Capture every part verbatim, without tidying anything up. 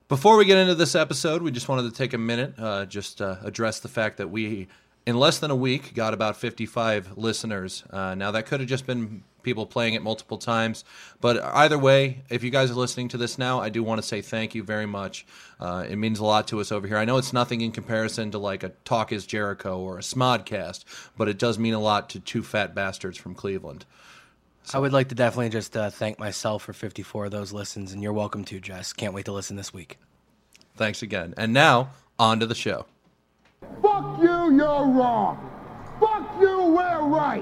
Before we get into this episode, we just wanted to take a minute, uh, just uh, address the fact that we, in less than a week, got about fifty-five listeners. Uh, now, that could have just been people playing it multiple times, but either way, if you guys are listening to this now, I do want to say thank you very much. Uh, it means a lot to us over here. I know it's nothing in comparison to like a Talk is Jericho or a Smodcast, but it does mean a lot to two fat bastards from Cleveland. So. I would like to definitely just uh, thank myself for fifty-four of those listens, and you're welcome to, Jess. Can't wait to listen this week. Thanks again. And now, on to the show. Fuck you, you're wrong. Fuck you, we're right.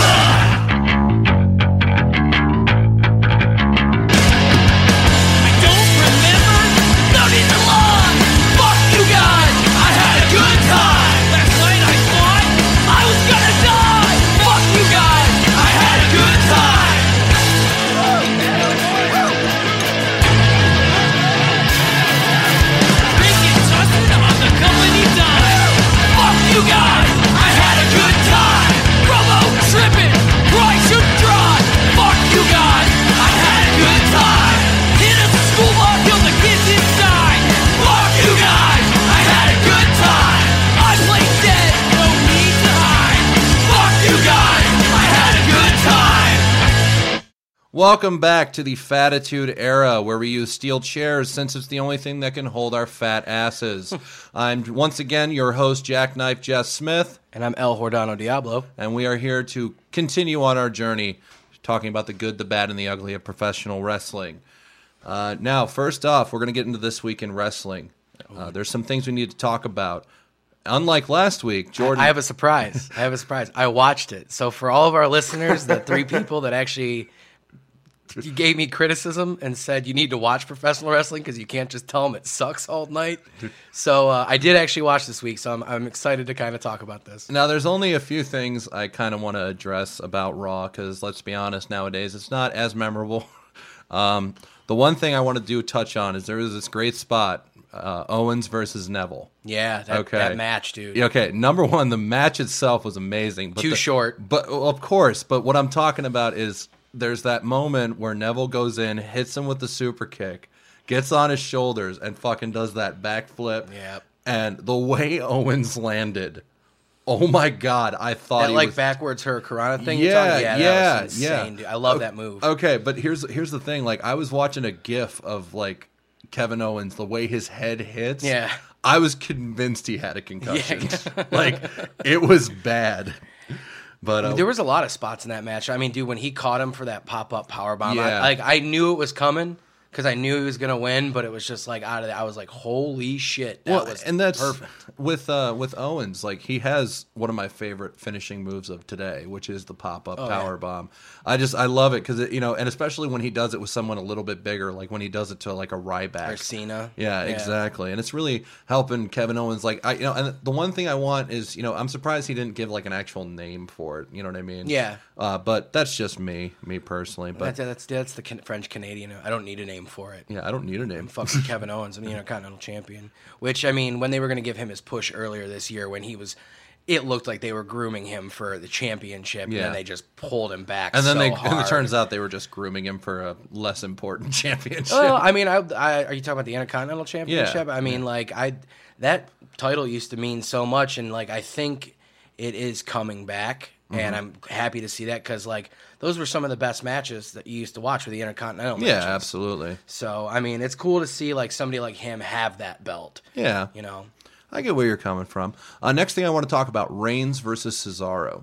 I don't remember nothing along. Fuck you guys. I had a good time. Last night I thought I was gonna die. Fuck you guys. I had a good time. Bacon tussin on the company dime. Fuck you guys. I had a good time. Promo tripping. Price should drive. Fuck you guys. I had a good time. Hit us a school bus till the kids inside. Fuck you guys. I had a good time. I played dead. No need to hide. Fuck you guys. I had a good time. Welcome back to the Fatitude era, where we use steel chairs since it's the only thing that can hold our fat asses. I'm once again your host, Jackknife Jess Smith. And I'm El Hordano Diablo. And we are here to continue on our journey, talking about the good, the bad, and the ugly of professional wrestling. Uh, now, first off, we're going to get into This Week in Wrestling. Uh, there's some things we need to talk about. Unlike last week, Jordan... I have a surprise. I have a surprise. I watched it. So for all of our listeners, the three people that actually... You gave me criticism and said you need to watch professional wrestling because you can't just tell them it sucks all night. So uh, I did actually watch this week, so I'm, I'm excited to kind of talk about this. Now, there's only a few things I kind of want to address about Raw because, let's be honest, nowadays it's not as memorable. Um, the one thing I want to do touch on is there was this great spot, uh, Owens versus Neville. Yeah, that, okay. that match, dude. Okay, number one, the match itself was amazing. But Too the, short. But of course, but what I'm talking about is... There's that moment where Neville goes in, hits him with the super kick, gets on his shoulders, and fucking does that backflip. Yep. And the way Owens landed, oh my god, I thought that he like was... backwards Hurricanrana thing. Yeah, you're talking? yeah, yeah, that was insane, yeah. Dude. I love okay, that move. Okay, but here's here's the thing. Like, I was watching a GIF of like Kevin Owens, the way his head hits. Yeah. I was convinced he had a concussion. Yeah. Like, it was bad. But uh, there was a lot of spots in that match. I mean, dude, when he caught him for that pop-up powerbomb, Yeah. I, like I knew it was coming because I knew he was gonna win. But it was just like out of that, I was like, "Holy shit!" That well, was and that's perfect. with uh, with Owens. Like, he has one of my favorite finishing moves of today, which is the pop-up Oh, power yeah. bomb. I just I love it because you know, and especially when he does it with someone a little bit bigger, like when he does it to like a Ryback Or Cena. Yeah, Yeah. exactly. And it's really helping Kevin Owens. Like, I, you know, and the one thing I want is, you know, I'm surprised he didn't give like an actual name for it. You know what I mean? Yeah. Uh, but that's just me, me personally. But That's that's, that's the can- French Canadian. I don't need a name for it. yeah, I don't need a name. I'm fucking Kevin Owens. I'm the Intercontinental Champion. Which, I mean, when they were going to give him his push earlier this year, when he was, it looked like they were grooming him for the championship, Yeah. and then they just pulled him back. And then so they, hard. and it turns out they were just grooming him for a less important championship. Well, I mean, I, I, are you talking about the Intercontinental Championship? Yeah. I mean, like, I that title used to mean so much, and like, I think it is coming back, Mm-hmm. and I'm happy to see that because like those were some of the best matches that you used to watch with the Intercontinental yeah, matches. absolutely. So I mean, it's cool to see like somebody like him have that belt. Yeah, You know, I get where you're coming from. Uh, next thing I want to talk about, Reigns versus Cesaro.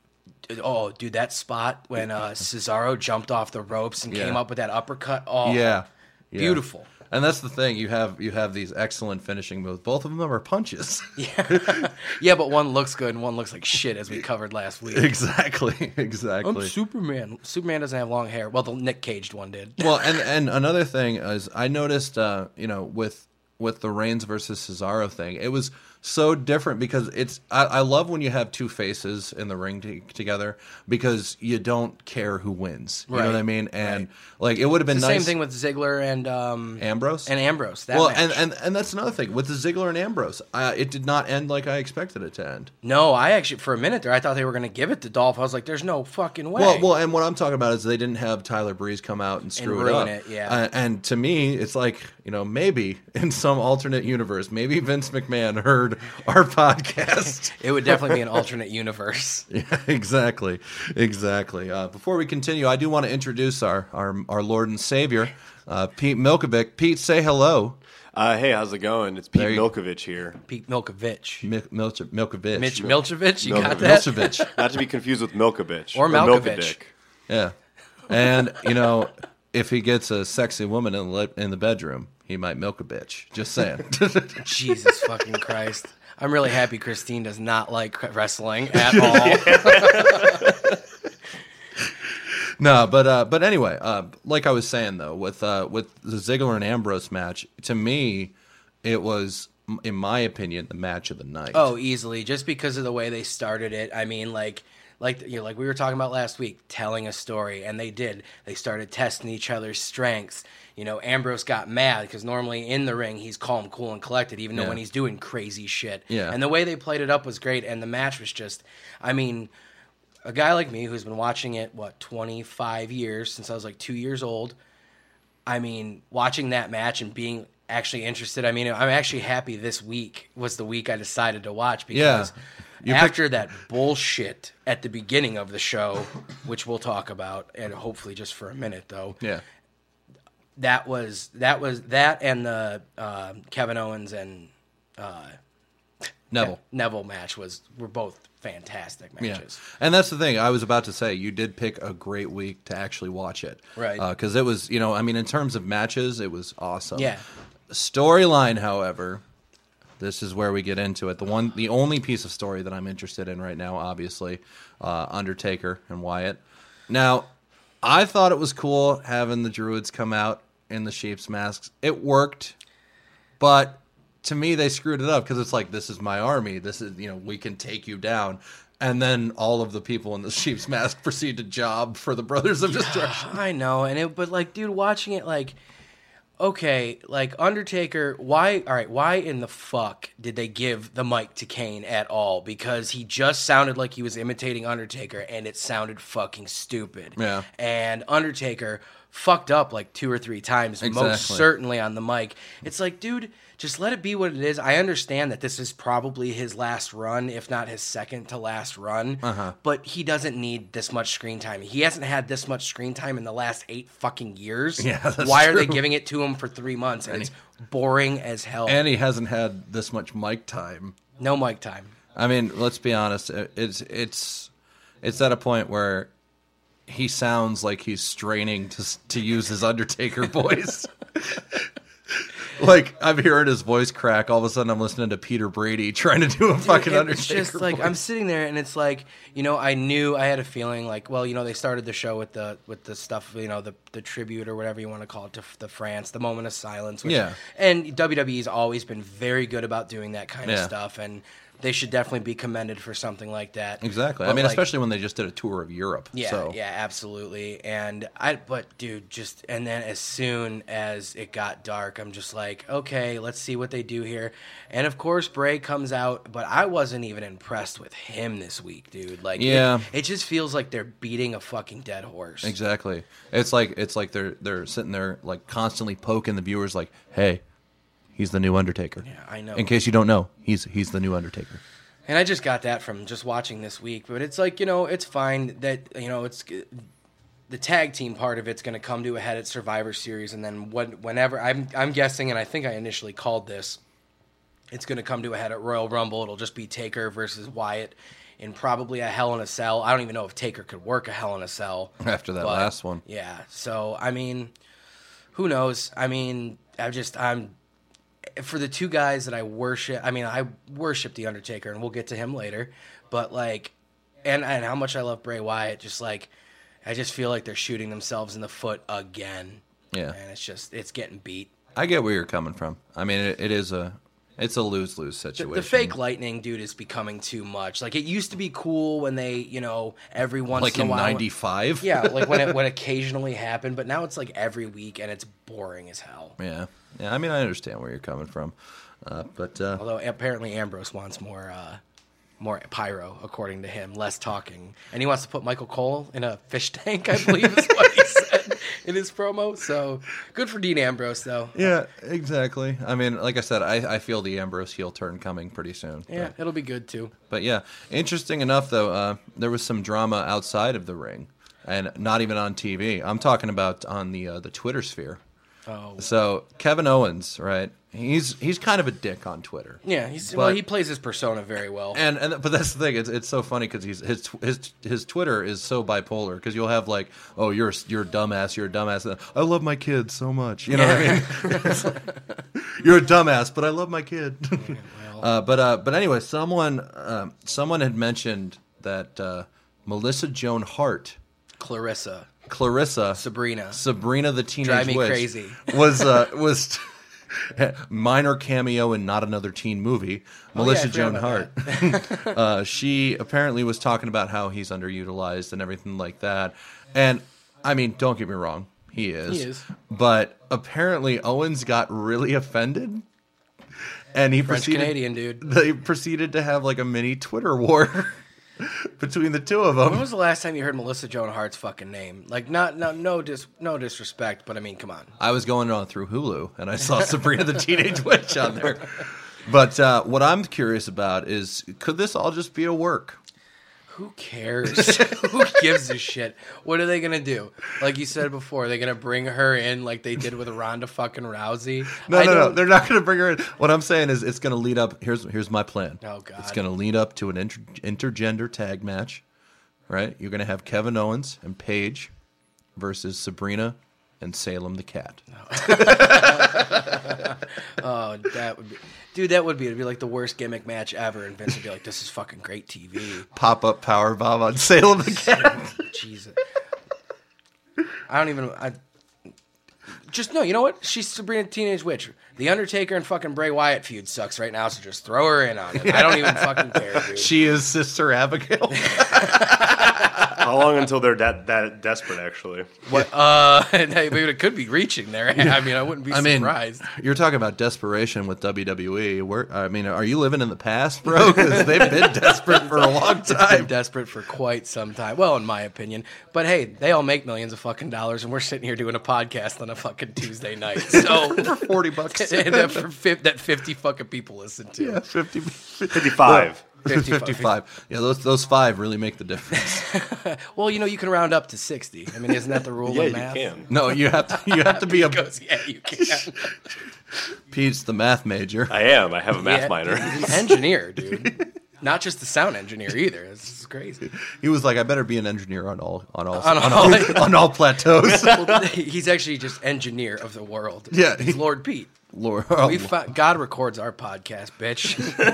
oh, dude, that spot when uh, Cesaro jumped off the ropes and Yeah. came up with that uppercut. Oh, Yeah. yeah. beautiful. And that's the thing. You have you have these excellent finishing moves. Both of them are punches. Yeah, yeah, but one looks good and one looks like shit, as we covered last week. exactly. I'm Exactly. Superman. Superman doesn't have long hair. Well, the Nick Caged one did. Well, and and another thing is I noticed, uh, you know, with with the Reigns versus Cesaro thing, it was so different because it's. I, I love when you have two faces in the ring t- together because you don't care who wins. You Right. know what I mean? And Right. like it would have been It's the nice. same thing with Ziggler and um, Ambrose and Ambrose. That well, match. and, and and that's another thing with the Ziggler and Ambrose. Uh, it did not end like I expected it to end. no, I actually for a minute there I thought they were going to give it to Dolph. I was like, "There's no fucking way." Well, well, and what I'm talking about is they didn't have Tyler Breeze come out and screw it ruin up. it, yeah. Uh, and to me, it's like you know maybe in some alternate universe, maybe Vince McMahon heard our podcast. It would definitely be an alternate universe. Yeah, exactly, exactly. Uh, before we continue, I do want to introduce our our, our Lord and Savior, uh, Pete Milkovic. Pete, say hello. Uh, hey, how's it going? It's Pete There you- Milkovich here. Pete Milkovich. Mil- Milch- Milkovic. Mitch Milchovich, you Mil- got that? Milchovich. Not to be confused with Milkovich. Or Malkovich. Milkadick. Yeah, and you know, if he gets a sexy woman in the in the bedroom, he might milk a bitch. Just saying. Jesus fucking Christ. I'm really happy Christine does not like wrestling at all. No, but uh, but anyway, uh, like I was saying though, with uh, with the Ziggler and Ambrose match, to me, it was, in my opinion, the match of the night. Oh, easily, just because of the way they started it. I mean, like, like you know, like we were talking about last week, telling a story, and they did. They started testing each other's strengths. You know, Ambrose got mad because normally in the ring he's calm, cool, and collected, even though Yeah. when he's doing crazy shit. Yeah. And the way they played it up was great, and the match was just, I mean, a guy like me who's been watching it what twenty-five years since I was like two years old. I mean, watching that match and being actually interested. I mean, I'm actually happy this week was the week I decided to watch because You after that bullshit at the beginning of the show, which we'll talk about, and hopefully just for a minute though, Yeah. that was that was that and the uh, Kevin Owens and uh, Neville. Neville match was were both fantastic Yeah, matches. and that's the thing. I was about to say you did pick a great week to actually watch it, Right. Because it was, you know, I mean, in terms of matches, it was awesome. Yeah. Storyline, however, this is where we get into it. The one, the only piece of story that I'm interested in right now, obviously, uh, Undertaker and Wyatt. Now, I thought it was cool having the Druids come out in the sheep's masks. It worked, but to me, they screwed it up because it's like, this is my army. This is, you know, we can take you down. And then all of the people in the sheep's mask proceed to job for the Brothers of Destruction. I know, and it, but like, dude, watching it, like, okay, like Undertaker, why? All right, why in the fuck did they give the mic to Kane at all? Because he just sounded like he was imitating Undertaker, and it sounded fucking stupid. Yeah. And Undertaker fucked up like two or three times, most Exactly. certainly on the mic. It's like, dude, just let it be what it is. I understand that this is probably his last run, if not his second to last run, Uh-huh. but he doesn't need this much screen time. He hasn't had this much screen time in the last eight fucking years. Yeah, that's Why are they true. giving it to him for three months? And it's boring as hell. And he hasn't had this much mic time. no mic time. I mean, let's be honest. it- It's it's it's at a point where he sounds like he's straining to s- to use his Undertaker voice. Like I'm hearing his voice crack. All of a sudden, I'm listening to Peter Brady trying to do a fucking It- Undertaker. It's just like voice. I'm sitting there, and it's like, you know, I knew I had a feeling like, well, you know, they started the show with the with the stuff, you know, the the tribute or whatever you want to call it to f- the France, the moment of silence. Which, Yeah. And W W E's always been very good about doing that kind of Yeah. stuff, and they should definitely be commended for something like that. Exactly. I But, mean, like, especially when they just did a tour of Europe. Yeah, so. yeah, absolutely. And I, but dude, just and then as soon as it got dark, I'm just like, okay, let's see what they do here. And of course, Bray comes out, but I wasn't even impressed with him this week, dude. Like, Yeah. it, it just feels like they're beating a fucking dead horse. Exactly. It's like it's like they're they're sitting there like constantly poking the viewers like, "Hey, he's the new Undertaker." Yeah, I know. In case you don't know, he's he's the new Undertaker. And I just got that from just watching this week. But it's like, you know, it's fine that, you know, it's the tag team part of it's going to come to a head at Survivor Series. And then when, whenever, I'm, I'm guessing, and I think I initially called this, it's going to come to a head at Royal Rumble. It'll just be Taker versus Wyatt in probably a Hell in a Cell. I don't even know if Taker could work a Hell in a Cell. After that but, last one. Yeah. So, I mean, who knows? I mean, I just, I'm, for the two guys that I worship, I mean, I worship The Undertaker, and we'll get to him later, but like, and, and how much I love Bray Wyatt, just like, I just feel like they're shooting themselves in the foot again. Yeah. And it's just, it's getting beat. I get where you're coming from. I mean, it, it is a It's a lose-lose The, situation. the fake lightning, dude, is becoming too much. Like, it used to be cool when they, you know, every once like in a in while. ninety-five. Yeah, like when it would occasionally happen, but now it's like every week, and it's boring as hell. Yeah. Yeah. I mean, I understand where you're coming from, uh, but uh, Although apparently Ambrose wants more, uh, more pyro, according to him, less talking, and he wants to put Michael Cole in a fish tank. I believe is what he said in his promo. So good for Dean Ambrose, though. yeah, exactly. I mean, like I said, I, I feel the Ambrose heel turn coming pretty soon. Yeah, But, it'll be good too. but yeah, interesting enough though, uh, there was some drama outside of the ring, and not even on T V. I'm talking about on the uh, the Twitter sphere. Oh, So Kevin Owens, right? He's he's kind of a dick on Twitter. yeah. He's But- well, he plays his persona very well. And and but that's the thing. It's it's so funny because he's his his his Twitter is so bipolar because you'll have like, oh, you're a, you're a dumbass, you're a dumbass. I love my kid so much. You know what I mean? It's like, you're a dumbass, but I love my kid. uh, but uh, but anyway, someone um, someone had mentioned that uh, Melissa Joan Hart, Clarissa, Clarissa, Sabrina, Sabrina the Teenage Drive me Witch crazy. was uh, was minor cameo in not another teen movie. Melissa I forgot Joan about Hart. uh, she apparently was talking about how he's underutilized and everything like that. And I mean, don't get me wrong, he is. He is. But apparently Owens got really offended. And he French proceeded, Canadian dude. They proceeded to have like a mini Twitter war between the two of them. When was the last time you heard Melissa Joan Hart's fucking name? Like, not, not no dis, no disrespect, but I mean, come on. I was going on through Hulu, and I saw Sabrina the Teenage Witch on there. But uh, what I'm curious about is, could this all just be a work? Who cares? Who gives a shit? What are they gonna do? Like you said before, they're gonna bring her in like they did with Ronda fucking Rousey. No, I no, no. don't- They're not going to bring her in. What I'm saying is, it's going to lead up. Here's here's my plan. Oh, God. It's going to lead up to an inter, intergender tag match, right? You're going to have Kevin Owens and Paige versus Sabrina and Salem the Cat. Oh, that would be, dude. That would be. It'd be like the worst gimmick match ever, and Vince would be like, "This is fucking great T V." Pop up power bomb on Salem the Cat. Jesus. I don't even. I just no. You know what? She's Sabrina the Teenage Witch. The Undertaker and fucking Bray Wyatt feud sucks right now, so just throw her in on it. I don't even fucking care, dude. She is Sister Abigail. How long until they're that that desperate? Actually, What? Uh, it could be reaching there. I mean, I wouldn't be I mean, surprised. you're talking about desperation with W W E. We're, I mean, are you living in the past, bro? Because they've been desperate for a long It's been time. desperate for quite some time. Well, in my opinion. But hey, they all make millions of fucking dollars, and we're sitting here doing a podcast on a fucking Tuesday night. So For forty bucks. and that, for fif- that fifty fucking people listen to. Yeah, fifty. fifty-five. fifty, fifty-five. Yeah, those those five really make the difference. Well, you know, you can round up to sixty. I mean, isn't that the rule Yeah, of you math? can. No, you have to. You have to be a. He goes, yeah, you can. Pete's the math major. I am. I have a math Yeah, minor. He's an engineer, dude. Not just the sound engineer either. This is crazy. He was like, I better be an engineer on all on all On on all- all, on all plateaus. Well, he's actually just engineer of the world. Yeah. He's Lord Pete. Lord, We found, God records our podcast, bitch.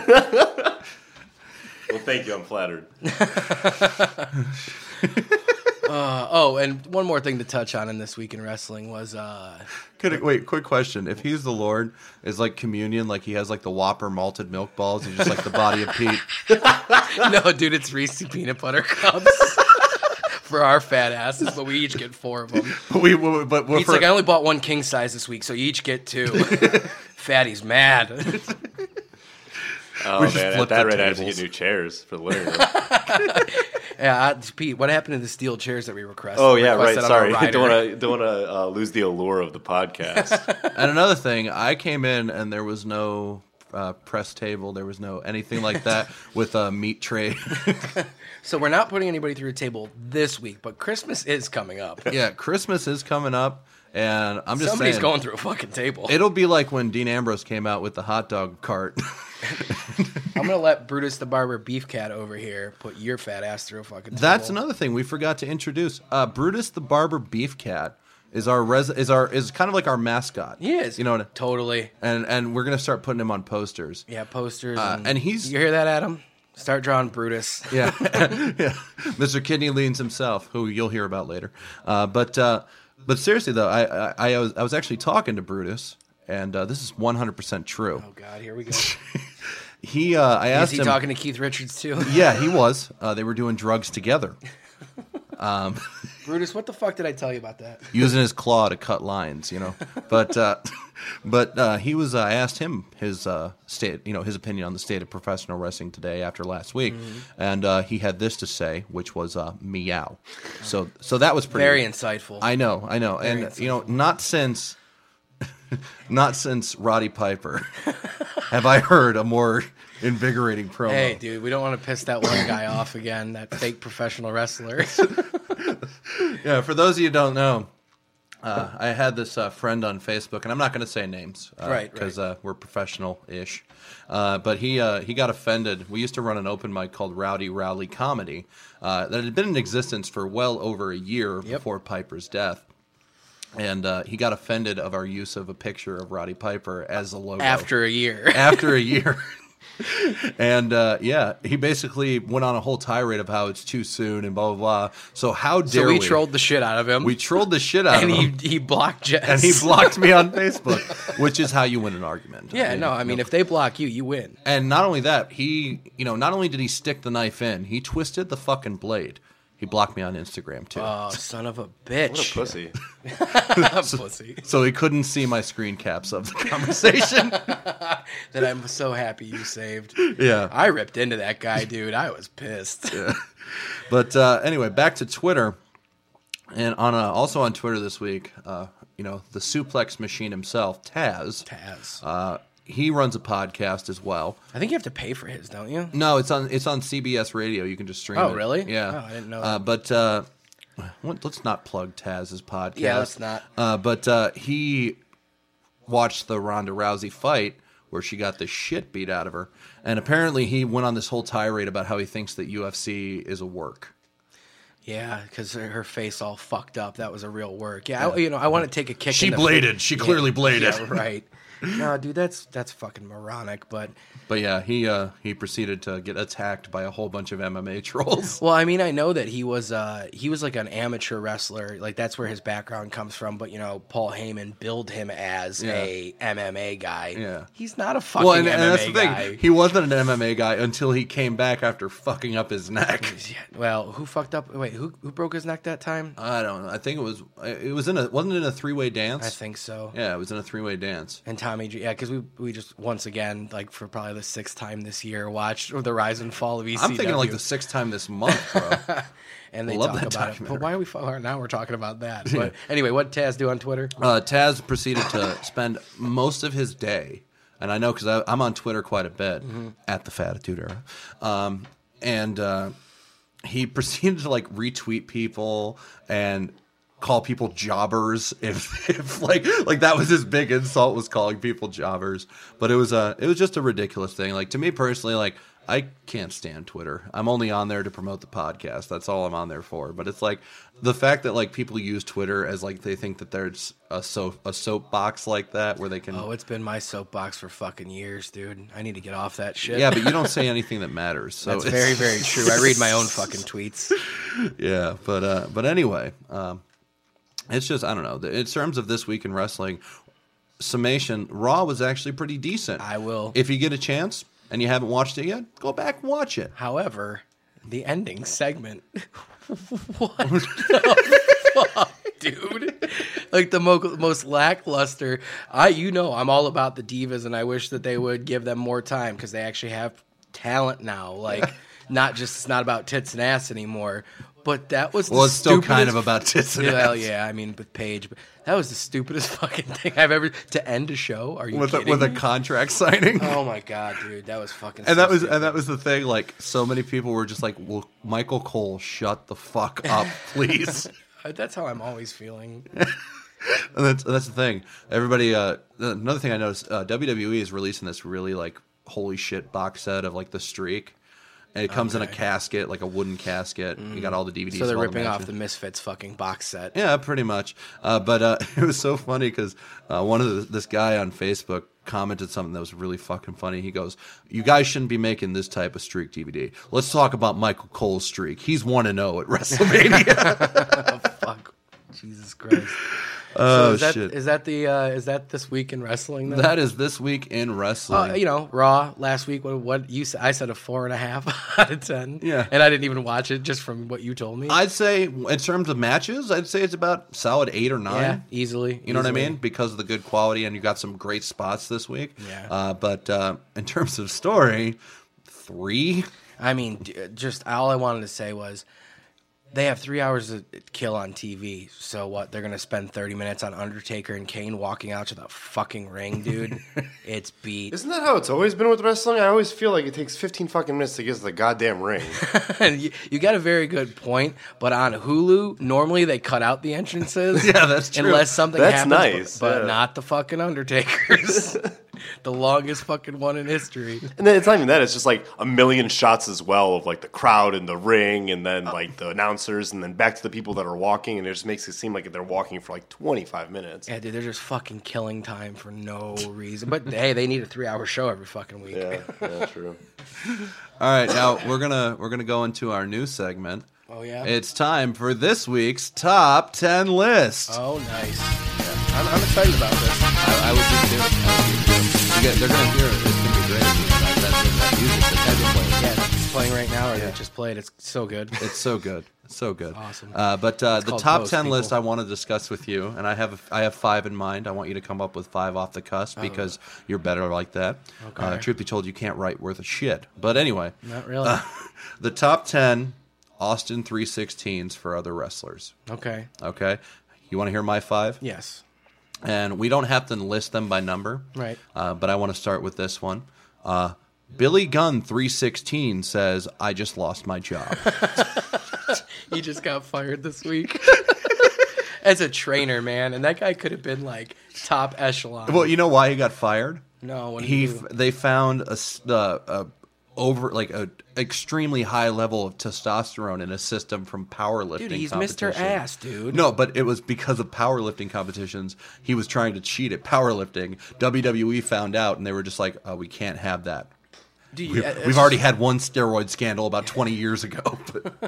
Well, thank you. I'm flattered. Uh, oh, and one more thing to touch on in this week in wrestling was uh, Could it, wait, quick question. If he's the Lord, is like communion, like he has like the Whopper malted milk balls, and just like the body of Pete. no, dude, it's Reese peanut butter cups for our fat asses, but we each get four of them. we, we but we're He's for, like, I only bought one king size this week, so you each get two. Fatty's mad. Oh We just man, flipped at that the rate, I have to tables. get new chairs for the living room. Yeah, I, Pete, what happened to the steel chairs that we requested? Oh yeah, right. requested on Sorry, our don't rider? want to don't want to uh, lose the allure of the podcast. And another thing, I came in and there was no uh, press table, there was no anything like that with a meat tray. So we're not putting anybody through a table this week, but Christmas is coming up. Yeah, Christmas is coming up, and I'm just Somebody's saying, going through a fucking table. it'll be like when Dean Ambrose came out with the hot dog cart. I'm gonna let Brutus the Barber Beef Cat over here put your fat ass through a fucking table. That's another thing we forgot to introduce. Uh, Brutus the Barber Beef Cat is our res- is our is kind of like our mascot. He is. You know what? Totally. And and we're gonna start putting him on posters. Yeah, posters. Uh, and, and he's- You hear that, Adam? Start drawing Brutus. Yeah, yeah. Mister Kidney Leans himself, who you'll hear about later. Uh, but uh, but seriously though, I, I I was I was actually talking to Brutus, and uh, this is one hundred percent true. Oh God, here we go. He, uh, I asked Is he him. talking to Keith Richards too? Yeah, he was. Uh, they were doing drugs together, Brutus, what the fuck did I tell you about that? using his claw to cut lines. You know, but uh, but uh, he was. Uh, I asked him his uh, state, you know, his opinion on the state of professional wrestling today after last week, Mm-hmm. and uh, he had this to say, which was uh, meow. So so that was pretty Very insightful. I know, I know, Very and you know, not since, not since Roddy Piper have I heard a more invigorating promo. Hey, dude, we don't want to piss that one guy off again, that fake professional wrestler. Yeah, for those of you who don't know, uh, I had this uh, friend on Facebook, and I'm not going to say names, uh, Right, because right. uh, we're professional-ish. Uh, but he uh, he got offended. We used to run an open mic called Rowdy Rowley Comedy uh, that had been in existence for well over a year Yep. before Piper's death. And uh, he got offended of our use of a picture of Roddy Piper as a logo. After a year. After a year. And uh, yeah, he basically went on a whole tirade of how it's too soon and blah, blah, blah. So how dare So we, we? trolled the shit out of him. We trolled the shit out and of he, him. he blocked Jess. And he blocked me on Facebook, which is how you win an argument. Yeah, no, I mean, if they block you, you win. And not only that, he, you know, not only did he stick the knife in, he twisted the fucking blade. He blocked me on Instagram too. Oh, son of a bitch. What a pussy. Pussy. So he couldn't see my screen caps of the conversation. That I'm so happy you saved. Yeah. I ripped into that guy, dude. I was pissed. But uh, anyway, back to Twitter, and on uh, also on Twitter this week, uh, you know, the suplex machine himself, Taz. Taz. Uh, he runs a podcast as well. I think you have to pay for his, don't you? No, it's on it's on C B S Radio. You can just stream Oh, it. really? Yeah. Oh, I didn't know Uh, that. but uh, what- let's not plug Taz's podcast. Yeah, let's not. Uh, but uh, he watched the Ronda Rousey fight where she got the shit beat out of her, and apparently he went on this whole tirade about how he thinks that U F C is a work. Yeah, because her, her face all fucked up. That was a real work. Yeah, I, you know, I want to take a kick. She in the bladed. She Yeah, clearly bladed. Yeah, right. No, dude, that's that's fucking moronic. But But yeah, he uh, he proceeded to get attacked by a whole bunch of M M A trolls. well, I mean, I know that he was uh, he was like an amateur wrestler. Like that's where his background comes from. But you know, Paul Heyman billed him as Yeah. a M M A guy. Yeah. he's not a fucking Well, and, M M A and that's the thing. guy. He wasn't an M M A guy until he came back after fucking up his neck. Yeah, well, who fucked up? Wait, who who broke his neck that time? I don't know. I think it was it was in a wasn't it in a three way dance? I think so. Yeah, it was in a three way dance. And Tommy G, yeah, because we we just once again, like for probably the sixth time this year, watched the rise and fall of E C W. I'm thinking like the sixth time this month, bro. and they love talk that about it. documentary. But why are we fo- now we're talking about that? But anyway, what did Taz do on Twitter? uh, Taz proceeded to spend most of his day, and I know because I'm on Twitter quite a bit Mm-hmm. at the Fatitude era, um, and uh, he proceeded to like retweet people and call people jobbers if, if like like that was his big insult, was calling people jobbers. But it was a it was just a ridiculous thing. Like to me personally, like I can't stand Twitter. I'm only on there to promote the podcast. That's all I'm on there for. But it's like the fact that like people use Twitter as like they think that there's a soap a soapbox like that where they can Oh, it's been my soapbox for fucking years, dude. I need to get off that shit. yeah, but you don't say anything that matters. So That's it's- very, very true. I read my own fucking tweets. Yeah, but uh, but anyway, um, it's just I don't know. In terms of this week in wrestling, summation, Raw was actually pretty decent. I will. If you get a chance and you haven't watched it yet, go back and watch it. However, the ending segment. What the fuck, dude? Like the mo- most lackluster. I, you know, I'm all about the divas, and I wish that they would give them more time because they actually have talent now. Like, not just it's not about tits and ass anymore. But that was the Well, it's still kind stupidest- of about tits and Well, ass. yeah, I mean with Paige, but that was the stupidest fucking thing I've ever to end a show. Are you With a, kidding with a me? contract signing. Oh my god, dude, that was fucking. And so that was stupid. and that was the thing. Like so many people were just like, "Well, Michael Cole, shut the fuck up, please." That's how I'm always feeling. And that's that's the thing. Everybody. Uh, another thing I noticed, uh, W W E is releasing this really like holy shit box set of like the Streak, and it comes in a Okay. casket, like a wooden casket. You got all the D V Ds. So they're of all the ripping off matches. the Misfits fucking box set. Yeah, pretty much. Uh, but uh, it was so funny because uh, one of the, this guy on Facebook commented something that was really fucking funny. He goes, "You guys shouldn't be making this type of Streak D V D. Let's talk about Michael Cole's streak. He's one and zero at WrestleMania." Oh fuck, Jesus Christ. Oh, so is that, shit. Is that the uh, is that this week in wrestling? Then? That is this week in wrestling. Uh, you know, Raw last week. What, what you said? I said a four and a half out of ten. Yeah. and I didn't even watch it just from what you told me. I'd say, in terms of matches, I'd say it's about solid eight or nine. yeah, easily. You know what I easily. mean? Because of the good quality, and you got some great spots this week. Yeah. Uh, but uh, in terms of story, three. I mean, d- just all I wanted to say was they have three hours to kill on T V. So what? They're gonna spend thirty minutes on Undertaker and Kane walking out to the fucking ring, dude. It's beat. Isn't that how it's always been with wrestling? I always feel like it takes fifteen fucking minutes to get to the goddamn ring. you, you got a very good point, but on Hulu, normally they cut out the entrances. Yeah, that's true. Unless something That's happens, nice, but, but yeah. not the fucking Undertakers. The longest fucking one in history. And then it's not even that. It's just like a million shots as well of like the crowd and the ring and then like the announcers and then back to the people that are walking. And it just makes it seem like they're walking for like twenty-five minutes. Yeah, dude, they're just fucking killing time for no reason. But hey, they need a three-hour show every fucking week. Yeah, yeah, true. All right, now we're gonna we're gonna go into our new segment. Oh yeah. It's time for this week's top ten list. Oh nice. Yeah. I'm, I'm excited about this. I, I would be too. I would be too. You get- They're gonna hear it. It's gonna be great. That, that, that music that's gonna play. Yeah, it's playing right now, or they just played. It's so good. It's so good. It's so good. Awesome. Uh, but uh, the called top Post, ten people. list I want to discuss with you, and I have I have five in mind. I want you to come up with five off the cusp because you're better like that. Okay. Uh, truth be told, you can't write worth a shit. But anyway, Not really. uh, the top ten Austin three sixteens for other wrestlers. Okay. Okay, you want to hear my five? Yes. And we don't have to list them by number. Right. Uh, but I want to start with this one. Uh, Billy Gunn three sixteen says, "I just lost my job." He just got fired this week. As a trainer, man, and that guy could have been like top echelon. Well, you know why he got fired? no, what did He he f- do? they found a, s- uh, a over like a extremely high level of testosterone in a system from powerlifting. Dude, he's Mister competition. Ass, dude. No, but it was because of powerlifting competitions. He was trying to cheat at powerlifting. W W E found out, and they were just like, "Oh, we can't have that. Dude, We, yeah, we've it's- already had one steroid scandal about twenty years ago."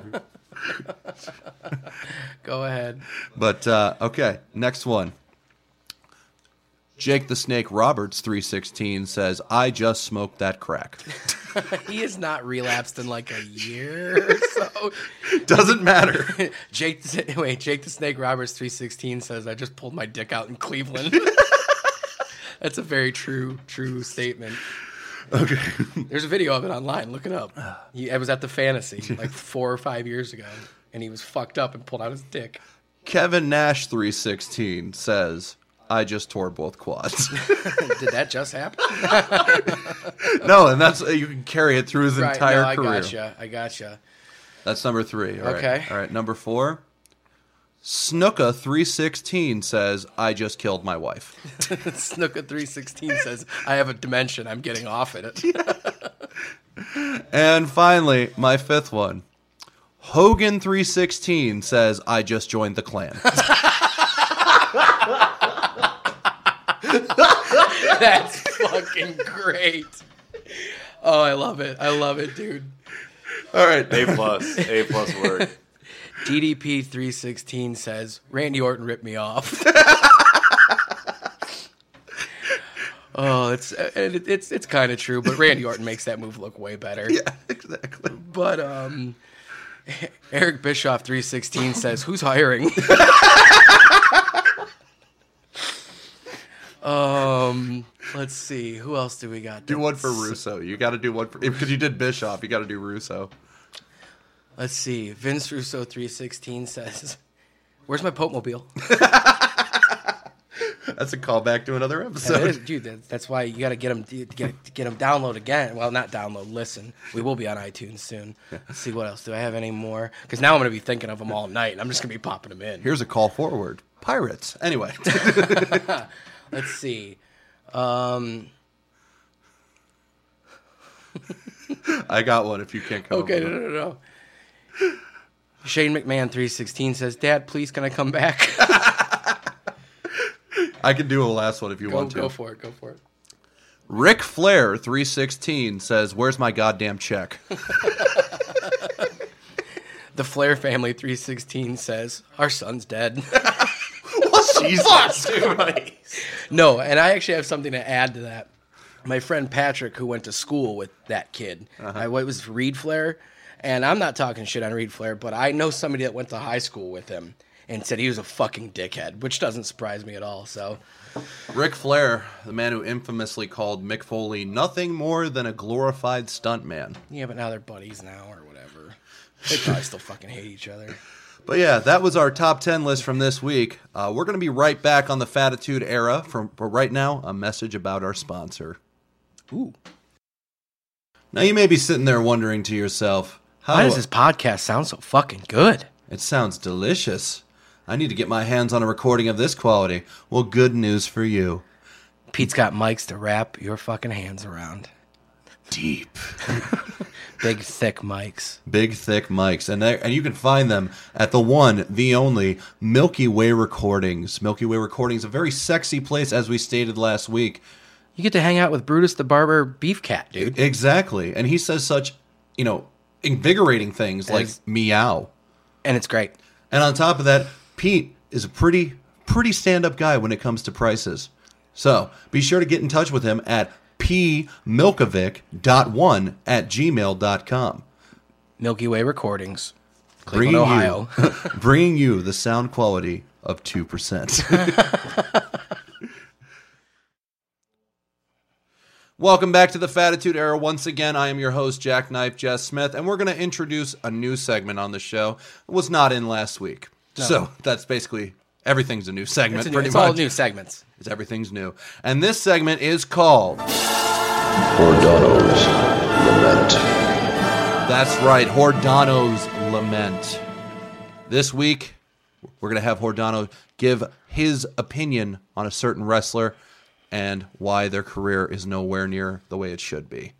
Go ahead. But uh, okay, next one. Jake the Snake Roberts three sixteen says, "I just smoked that crack." He has not relapsed in like a year or so. Doesn't matter. Jake, the- wait, Jake the Snake Roberts three sixteen says, "I just pulled my dick out in Cleveland." That's a very true, true statement. Okay. There's a video of it online. Look it up. He, it was at the Fantasy like four or five years ago, and he was fucked up and pulled out his dick. Kevin Nash three sixteen says, "I just tore both quads." Did that just happen? No, and that's you can carry it through his Right, entire no, I career. gotcha. I gotcha. That's number three. All right. Okay. All right. Number four. Snooka three sixteen says, "I just killed my wife." Snooka three sixteen says, "I have a dimension. I'm getting off at it." And finally, my fifth one. Hogan three sixteen says, "I just joined the Klan." That's fucking great. Oh, I love it. I love it, dude. All right. A plus. A plus work. D D P three sixteen says, "Randy Orton ripped me off." Oh, it's it, it's it's kind of true, but Randy Orton makes that move look way better. Yeah, exactly. But um, Eric Bischoff three sixteen says, "Who's hiring?" um, let's see, who else do we got? Do one for Russo. You got to do one for because you did Bischoff. You got to do Russo. Let's see. Vince Russo three sixteen says, "Where's my Pope Mobile?" That's a callback to another That episode. is- dude, that, that's why you got to get them get get them download again. Well, not download, listen. We will be on iTunes soon. Let's see what else. Do I have any more? Because now I'm going to be thinking of them all night, and I'm just going to be popping them in. Here's a call forward. Pirates. Anyway. Let's see. Um, I got one if you can't come okay, up no, with no, no, no. Shane McMahon three sixteen says, "Dad, please, can I come back?" I can do a last one if you go, want to. go for it. Go for it. Ric Flair three sixteen says, "Where's my goddamn check?" The Flair family three sixteen says, "Our son's dead." What Jesus Christ. No, and I actually have something to add to that. My friend Patrick, who went to school with that kid, uh-huh. I it was Reed Flair, and I'm not talking shit on Reed Flair, but I know somebody that went to high school with him and said he was a fucking dickhead, which doesn't surprise me at all. So, Ric Flair, the man who infamously called Mick Foley nothing more than a glorified stuntman. Yeah, but now they're buddies now or whatever. They probably still fucking hate each other. But yeah, that was our top ten list from this week. Uh, we're going to be right back on the Fatitude era. From, but right now, a message about our sponsor. Ooh. Now you may be sitting there wondering to yourself, how why does this podcast sound so fucking good? It sounds delicious. I need to get my hands on a recording of this quality. Well, good news for you. Pete's got mics to wrap your fucking hands around. Deep. Big, thick mics. Big, thick mics. And and you can find them at the one, the only, Milky Way Recordings. Milky Way Recordings, a very sexy place, as we stated last week. You get to hang out with Brutus the Barber Beef Cat, dude. Exactly. And he says such, you know, invigorating things like As, meow. And it's great. And on top of that, Pete is a pretty, pretty stand-up guy when it comes to prices. So be sure to get in touch with him at p milkovic dot one at gmail dot com. Milky Way Recordings, Cleveland, bringing Ohio. You, bringing you the sound quality of two percent. Welcome back to the Fatitude Era. Once again, I am your host, Jackknife Jess Smith, and we're going to introduce a new segment on the show. It was not in last week. No. So that's basically, everything's a new segment. It's, a new, pretty it's much. all new segments. It's everything's new. And this segment is called Hordano's Lament. That's right, Hordano's Lament. This week, we're going to have Hordano give his opinion on a certain wrestler and why their career is nowhere near the way it should be.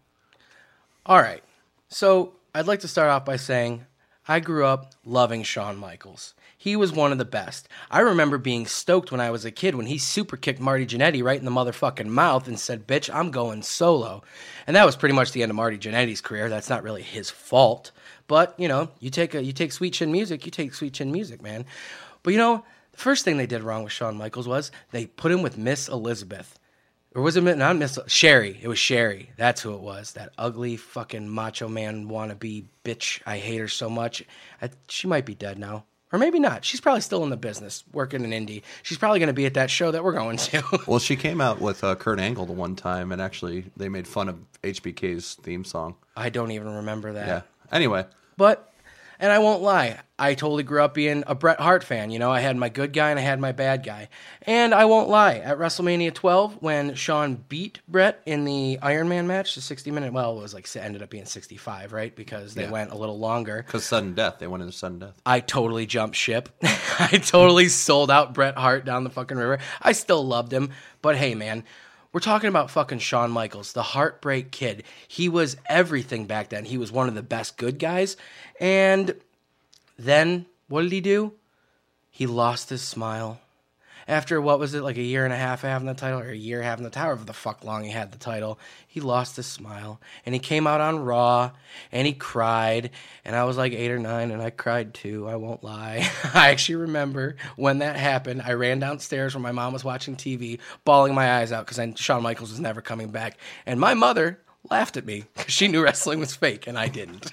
All right. So I'd like to start off by saying I grew up loving Shawn Michaels. He was one of the best. I remember being stoked when I was a kid when he super kicked Marty Jannetty right in the motherfucking mouth and said, bitch, I'm going solo. And that was pretty much the end of Marty Jannetty's career. That's not really his fault. But, you know, you take a, you take Sweet Chin Music, you take Sweet Chin Music, man. But, you know, the first thing they did wrong with Shawn Michaels was they put him with Miss Elizabeth. Or was it not Miss Sherry? It was Sherry. That's who it was. That ugly fucking macho man wannabe bitch. I hate her so much. I, she might be dead now. Or maybe not. She's probably still in the business, working in indie. She's probably going to be at that show that we're going to. Well, she came out with uh, Kurt Angle the one time, and actually they made fun of H B K's theme song. I don't even remember that. Yeah. Anyway. But, and I won't lie, I totally grew up being a Bret Hart fan. You know, I had my good guy and I had my bad guy. And I won't lie, at WrestleMania twelve, when Shawn beat Bret in the Iron Man match, the sixty minute, well, it was like, it ended up being sixty-five, right? Because they yeah. went a little longer. Because sudden death. They went into sudden death. I totally jumped ship. I totally sold out Bret Hart down the fucking river. I still loved him. But hey, man, we're talking about fucking Shawn Michaels, the Heartbreak Kid. He was everything back then. He was one of the best good guys. And then, what did he do? He lost his smile. After, what was it, like a year and a half having the title, or a year having the title, however the fuck long he had the title, he lost his smile. And he came out on Raw, and he cried, and I was like eight or nine, and I cried too, I won't lie. I actually remember when that happened, I ran downstairs when my mom was watching T V, bawling my eyes out, because Shawn Michaels was never coming back. And my mother laughed at me, because she knew wrestling was fake, and I didn't.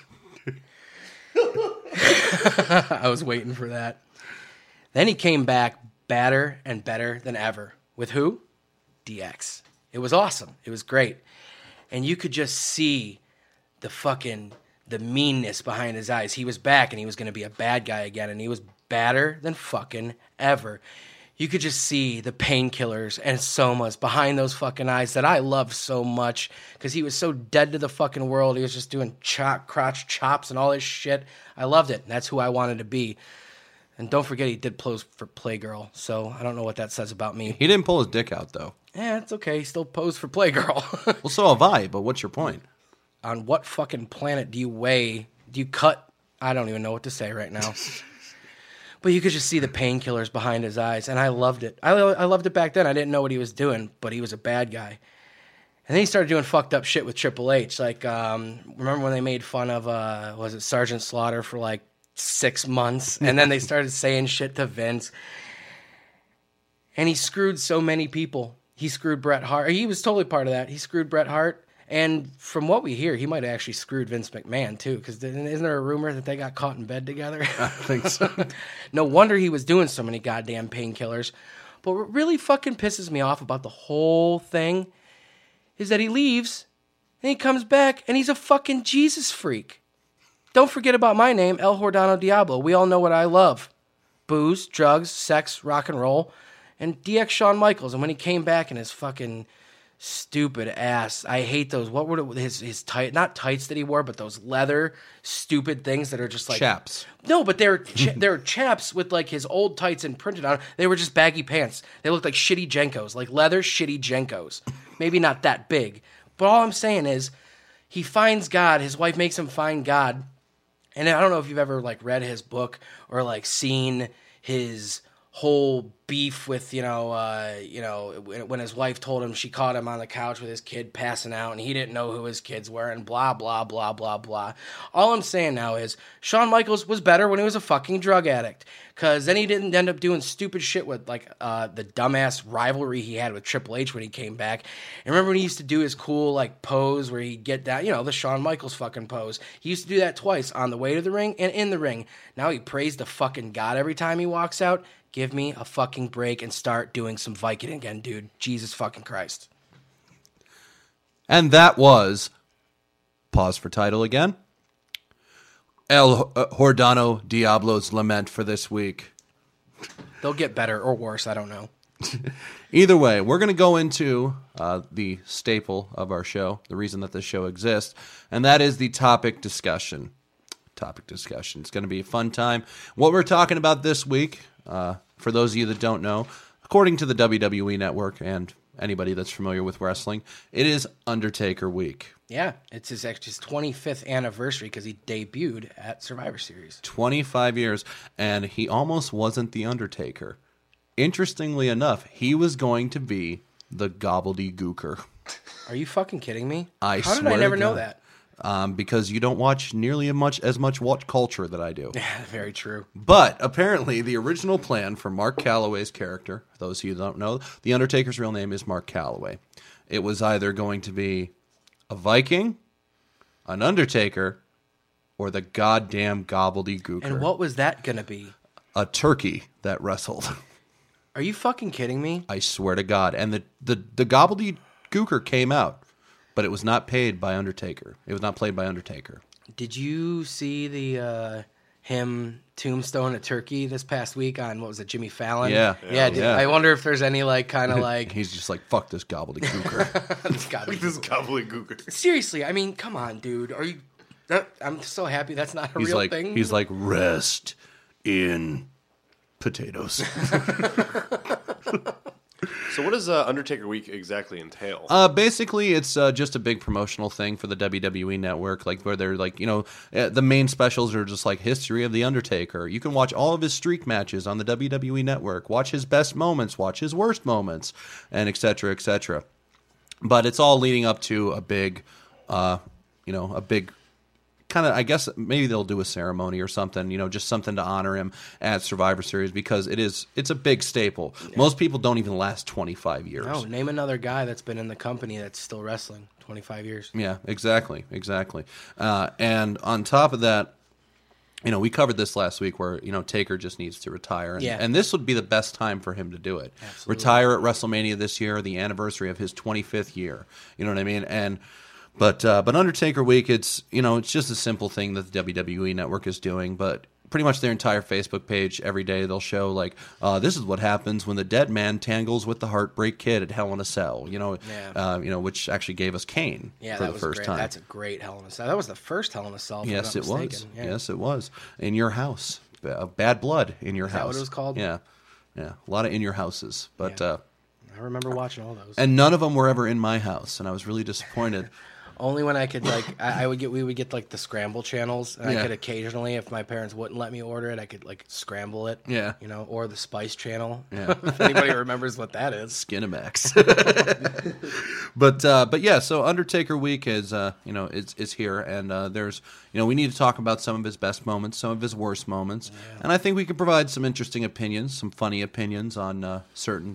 I was waiting for that. Then he came back badder and better than ever. With who? D X. It was awesome. It was great. And you could just see the fucking, the meanness behind his eyes. He was back and he was going to be a bad guy again. And he was badder than fucking ever. You could just see the painkillers and somas behind those fucking eyes that I loved so much because he was so dead to the fucking world. He was just doing chop, crotch chops and all this shit. I loved it. And that's who I wanted to be. And don't forget he did pose for Playgirl, so I don't know what that says about me. He didn't pull his dick out, though. Yeah, it's okay. He still posed for Playgirl. Well, so have I, but what's your point? On what fucking planet do you weigh, do you cut? I don't even know what to say right now. But you could just see the painkillers behind his eyes, and I loved it. I, I loved it back then. I didn't know what he was doing, but he was a bad guy. And then he started doing fucked up shit with Triple H. Like, um, remember when they made fun of, uh, was it Sergeant Slaughter for like six months? And then they started saying shit to Vince. And he screwed so many people. He screwed Bret Hart. He was totally part of that. He screwed Bret Hart. And from what we hear, he might have actually screwed Vince McMahon, too. Because isn't there a rumor that they got caught in bed together? I think so. No wonder he was doing so many goddamn painkillers. But what really fucking pisses me off about the whole thing is that he leaves and he comes back and he's a fucking Jesus freak. Don't forget about my name, El Jordano Diablo. We all know what I love. Booze, drugs, sex, rock and roll, and D X Shawn Michaels. And when he came back in his fucking stupid ass, I hate those. What were the, his his tight? Not tights that he wore, but those leather stupid things that are just like Chaps. No, but they're ch- they're chaps with like his old tights imprinted on. They were just baggy pants. They looked like shitty Jenkos, like leather shitty Jenkos. Maybe not that big, but all I'm saying is he finds God. His wife makes him find God. And I don't know if you've ever like read his book or like seen his whole beef with, you know, uh, you know, when his wife told him she caught him on the couch with his kid passing out and he didn't know who his kids were and blah, blah, blah, blah, blah. All I'm saying now is Shawn Michaels was better when he was a fucking drug addict, because then he didn't end up doing stupid shit with like uh, the dumbass rivalry he had with Triple H when he came back. And remember when he used to do his cool like pose where he'd get down, you know, the Shawn Michaels fucking pose. He used to do that twice, on the way to the ring and in the ring. Now he prays to fucking God every time he walks out. Give me a fucking break and start doing some Viking again, dude. Jesus fucking Christ. And that was, pause for title again, El Jordano Diablo's Lament for this week. They'll get better or worse, I don't know. Either way, we're going to go into uh, the staple of our show, the reason that this show exists, and that is the topic discussion. Topic discussion. It's going to be a fun time. What we're talking about this week, uh, for those of you that don't know, according to the W W E Network and anybody that's familiar with wrestling, it is Undertaker Week. Yeah, it's his, his twenty-fifth anniversary because he debuted at Survivor Series. twenty-five years, and he almost wasn't the Undertaker. Interestingly enough, he was going to be the Gobbledygooker. Are you fucking kidding me? I How did swear I never to know God. that? Um, because you don't watch nearly as much as much watch culture that I do. Yeah, very true. But apparently, the original plan for Mark Calloway's character, for those of you who don't know, the Undertaker's real name is Mark Calloway. It was either going to be a Viking, an Undertaker, or the goddamn Gobbledygooker. And what was that going to be? A turkey that wrestled. Are you fucking kidding me? I swear to God. And the, the, the Gobbledygooker came out, but it was not paid by Undertaker. It was not played by Undertaker. Did you see the uh, him tombstone a turkey this past week on, what was it, Jimmy Fallon? Yeah. Yeah. Did, Yeah. I wonder if there's any like kind of like... He's just like, fuck this Gobbledygooker. It's gotta be- This gobbledygooker. Seriously, I mean, come on, dude. Are you... that- I'm so happy that's not a he's real like, thing. he's like, rest in potatoes. So what does uh, Undertaker Week exactly entail? Uh, basically, it's uh, just a big promotional thing for the W W E Network, like where they're like, you know, uh, the main specials are just like history of the Undertaker. You can watch all of his streak matches on the W W E Network, watch his best moments, watch his worst moments, and et cetera, et cetera. But it's all leading up to a big, uh, you know, a big kind of, I guess maybe they'll do a ceremony or something, you know, just something to honor him at Survivor Series, because it is, it's a big staple. Yeah. Most people don't even last twenty-five years. No, name another guy that's been in the company that's still wrestling twenty-five years. Yeah, exactly, exactly. Uh, and on top of that, you know, we covered this last week where, you know, Taker just needs to retire. And, yeah. and this would be the best time for him to do it. Absolutely. Retire at WrestleMania this year, the anniversary of his twenty-fifth year. You know what I mean? And But uh, but Undertaker Week, it's, you know, it's just a simple thing that the W W E Network is doing. But pretty much their entire Facebook page, every day they'll show like, uh, this is what happens when the dead man tangles with the Heartbreak Kid at Hell in a Cell. You know, yeah. uh, you know, which actually gave us Kane yeah, for that the was first great. time. That's a great Hell in a Cell. That was the first Hell in a Cell. If Yes, I'm it not was. mistaken. Yeah. Yes, it was in your house. Uh, Bad Blood in your Is house. that what it was called? Yeah, yeah, a lot of in your houses, but. Yeah. Uh, I remember watching all those. and none of them were ever in my house, and I was really disappointed. Only when I could, like, I, I would get, we would get like the scramble channels, and Yeah. I could occasionally, if my parents wouldn't let me order it, I could like scramble it. Yeah. You know, or the Spice Channel. Yeah. If anybody remembers what that is. Skinamax. but uh, but yeah, so Undertaker Week is uh, you know is is here, and uh, there's you know we need to talk about some of his best moments, some of his worst moments, yeah. and I think we can provide some interesting opinions, some funny opinions on uh, certain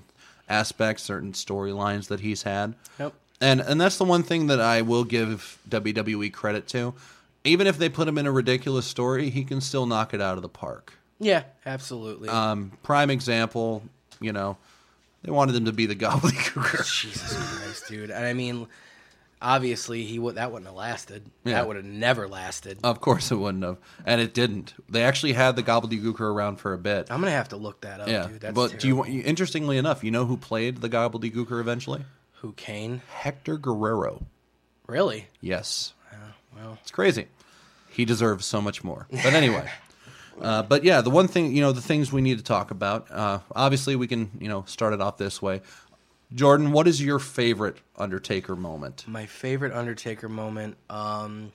aspects, certain storylines that he's had. Yep. And and that's the one thing that I will give W W E credit to. Even if they put him in a ridiculous story, he can still knock it out of the park. Yeah, absolutely. Um, prime example, you know, they wanted him to be the gobbledygooker. Jesus Christ, dude. And I mean, obviously, he would that wouldn't have lasted. Yeah. That would have never lasted. Of course it wouldn't have. And it didn't. They actually had the gobbledygooker around for a bit. I'm going to have to look that up, Yeah. dude. That's but do you terrible. want, interestingly enough, you know who played the gobbledygooker eventually? Who, Kane? Hector Guerrero. Really? Yes. Well, It's crazy. He deserves so much more. But anyway. uh, but yeah, the one thing, you know, the things we need to talk about, uh, obviously we can, you know, start it off this way. Jordan, what is your favorite Undertaker moment? my favorite Undertaker moment. Um,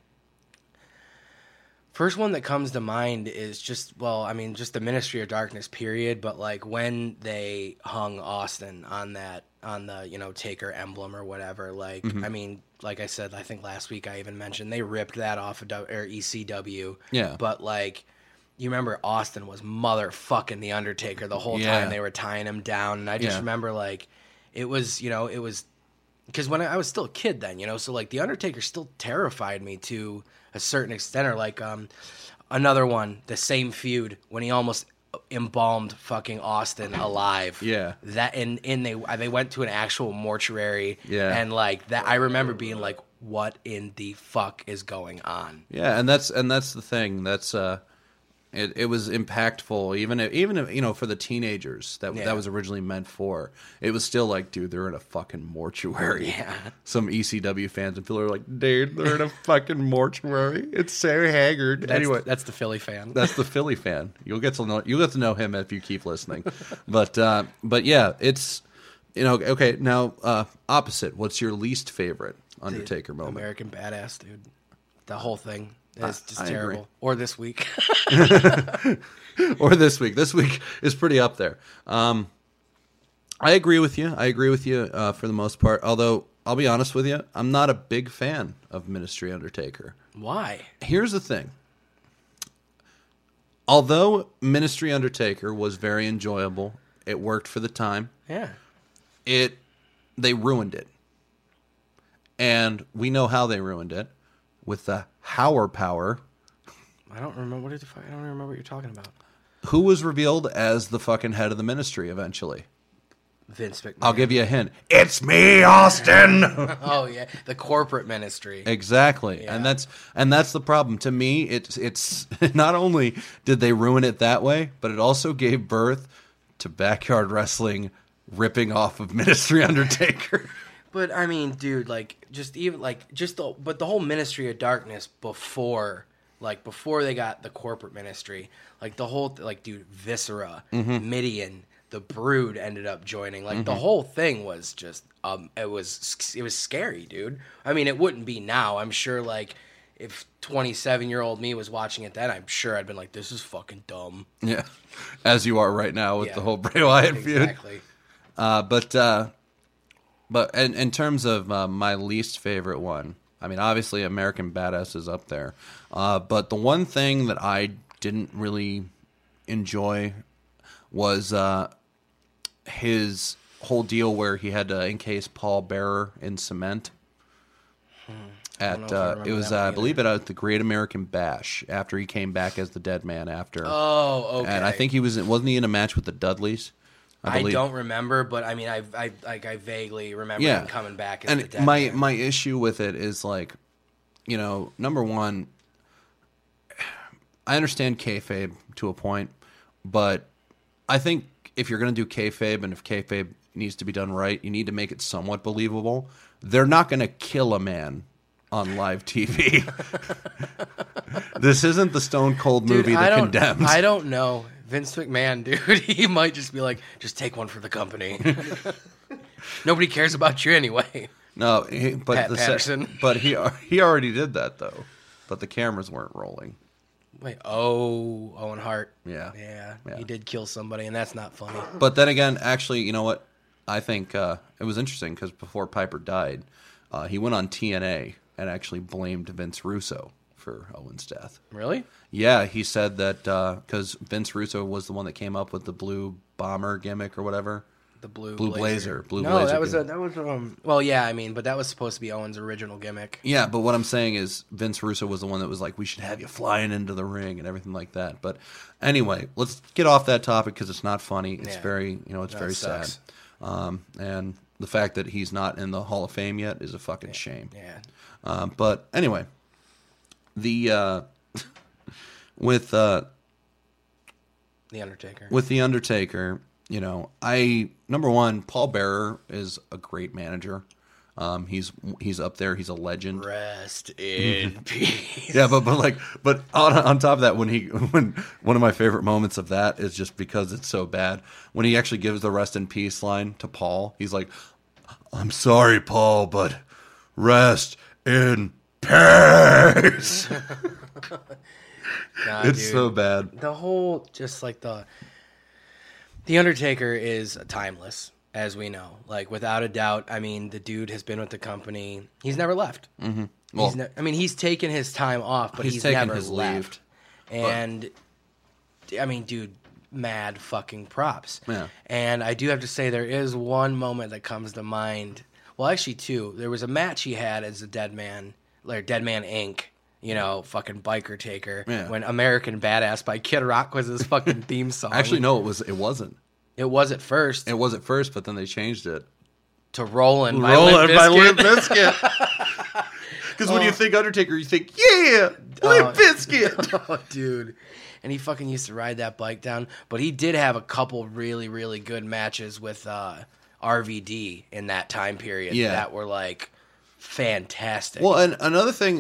first one that comes to mind is just, well, I mean, just the Ministry of Darkness period, but like when they hung Austin on that, on the, you know, Taker emblem or whatever. Like, Mm-hmm. I mean, like I said, I think last week I even mentioned they ripped that off of W- or E C W. Yeah. But like, you remember Austin was motherfucking the Undertaker the whole Yeah. time they were tying him down. And I just Yeah. remember like, it was, you know, it was, because when I, I was still a kid then, you know, so like the Undertaker still terrified me to a certain extent. Or like um, another one, the same feud when he almost embalmed fucking Austin alive. Yeah. That and in they they went to an actual mortuary. Yeah. And like that, I remember being like, what in the fuck is going on? Yeah, and that's and that's the thing. That's uh, it. It was impactful, even if, even if, you know, for the teenagers that Yeah. that was originally meant for. It was still like, dude, they're in a fucking mortuary. Yeah. Some E C W fans and people are like, dude, they're in a fucking mortuary. It's Sarah Haggard. That's, anyway, that's the Philly fan. that's the Philly fan. You'll get to know you'll get to know him if you keep listening. But uh, but yeah, it's, you know, okay. Now uh, opposite. What's your least favorite Undertaker moment? American Badass, dude. The whole thing is just I terrible. agree. Or this week. Or this week. This week is pretty up there. Um, I agree with you. I agree with you uh, for the most part. Although I'll be honest with you, I'm not a big fan of Ministry Undertaker. Why? Here's the thing. Although Ministry Undertaker was very enjoyable, it worked for the time. Yeah. It they ruined it, and we know how they ruined it with the Howard Power, I don't remember what is the fuck, I don't remember what you're talking about. who was revealed as the fucking head of the ministry eventually. Vince McMahon. I'll give you a hint. It's me, Austin. Oh yeah, the corporate ministry. Exactly. Yeah. And that's and that's the problem. To me, it's it's not only did they ruin it that way, but it also gave birth to backyard wrestling ripping off of Ministry Undertaker. But I mean, dude, like just even like just the but the whole Ministry of Darkness before, like before they got the corporate ministry, like the whole like dude, Viscera, Mm-hmm. Midian, the Brood ended up joining. Like the whole thing was just um, it was it was scary, dude. I mean, it wouldn't be now. I'm sure like if twenty-seven year old me was watching it then, I'm sure I'd been like, this is fucking dumb. Yeah. As you are right now with Yeah. the whole Bray Wyatt feud. Exactly. Uh, but uh, but in, in terms of uh, my least favorite one, I mean, obviously American Badass is up there. Uh, but the one thing that I didn't really enjoy was uh, his whole deal where he had to encase Paul Bearer in cement. At know if I uh, remember it was that uh, one I either. believe it at the Great American Bash after he came back as the Dead Man after. Oh, okay. And I think he was in, wasn't he in a match with the Dudleys? I, believe. don't remember, but I mean, I I like I vaguely remember Yeah. him coming back. As And the dead my man. my issue with it is like, you know, number one, I understand kayfabe to a point, but I think if you're going to do kayfabe and if kayfabe needs to be done right, you need to make it somewhat believable. They're not going to kill a man on live T V. This isn't the Stone Cold Dude, movie I that don't, condemns. I don't know. Vince McMahon, dude, he might just be like, just take one for the company. Nobody cares about you anyway. No, he, but Pat the se- Patterson. but he he already did that though. But the cameras weren't rolling. Wait, oh, Owen Hart. Yeah. yeah, Yeah. he did kill somebody, and that's not funny. But then again, actually, you know what? I think uh, it was interesting because before Piper died, uh, he went on T N A and actually blamed Vince Russo for Owen's death. Really? Yeah, he said that because Vince Russo was the one that came up with the blue bomber gimmick or whatever. The blue Blue blazer. blazer. Blue no, blazer that was a, gimmick. that was um. Well, yeah, I mean, but that was supposed to be Owen's original gimmick. Yeah, but what I'm saying is Vince Russo was the one that was like, we should have you flying into the ring and everything like that. But anyway, let's get off that topic because it's not funny. It's Yeah. very, you know, it's No, very it sad. sucks. Um, and the fact that he's not in the Hall of Fame yet is a fucking shame. Yeah. Um, but anyway, the uh, with uh, The Undertaker. with the Undertaker, you know, I number one, Paul Bearer is a great manager. Um, he's he's up there. He's a legend. Rest in peace. Yeah, but but like but on on top of that, when he when one of my favorite moments of that is just because it's so bad when he actually gives the rest in peace line to Paul. He's like, "I'm sorry, Paul, but rest in peace." Nah, It's dude. so bad. The whole, just like the, the Undertaker is timeless, as we know. Like, without a doubt, I mean, the dude has been with the company. He's never left. Mm-hmm. Well, he's ne- I mean, he's taken his time off, but he's he's, taken never his left. leave. And, I mean, dude, mad fucking props. Yeah. And I do have to say, there is one moment that comes to mind. Well, actually, two. There was a match he had as a Dead Man, like Dead Man Incorporated. You know, fucking biker taker. Yeah. When American Badass by Kid Rock was his fucking theme song. Actually, no, it was it wasn't. It was at first It was at first, but then they changed it. to Rollin' by Rollin' Limp by Bizkit. Limp Bizkit. Because when you think Undertaker, you think, yeah, Limp Bizkit. Oh, dude. And he fucking used to ride that bike down. But he did have a couple really, really good matches with uh, R V D in that time period Yeah. that were like fantastic. Well, and another thing,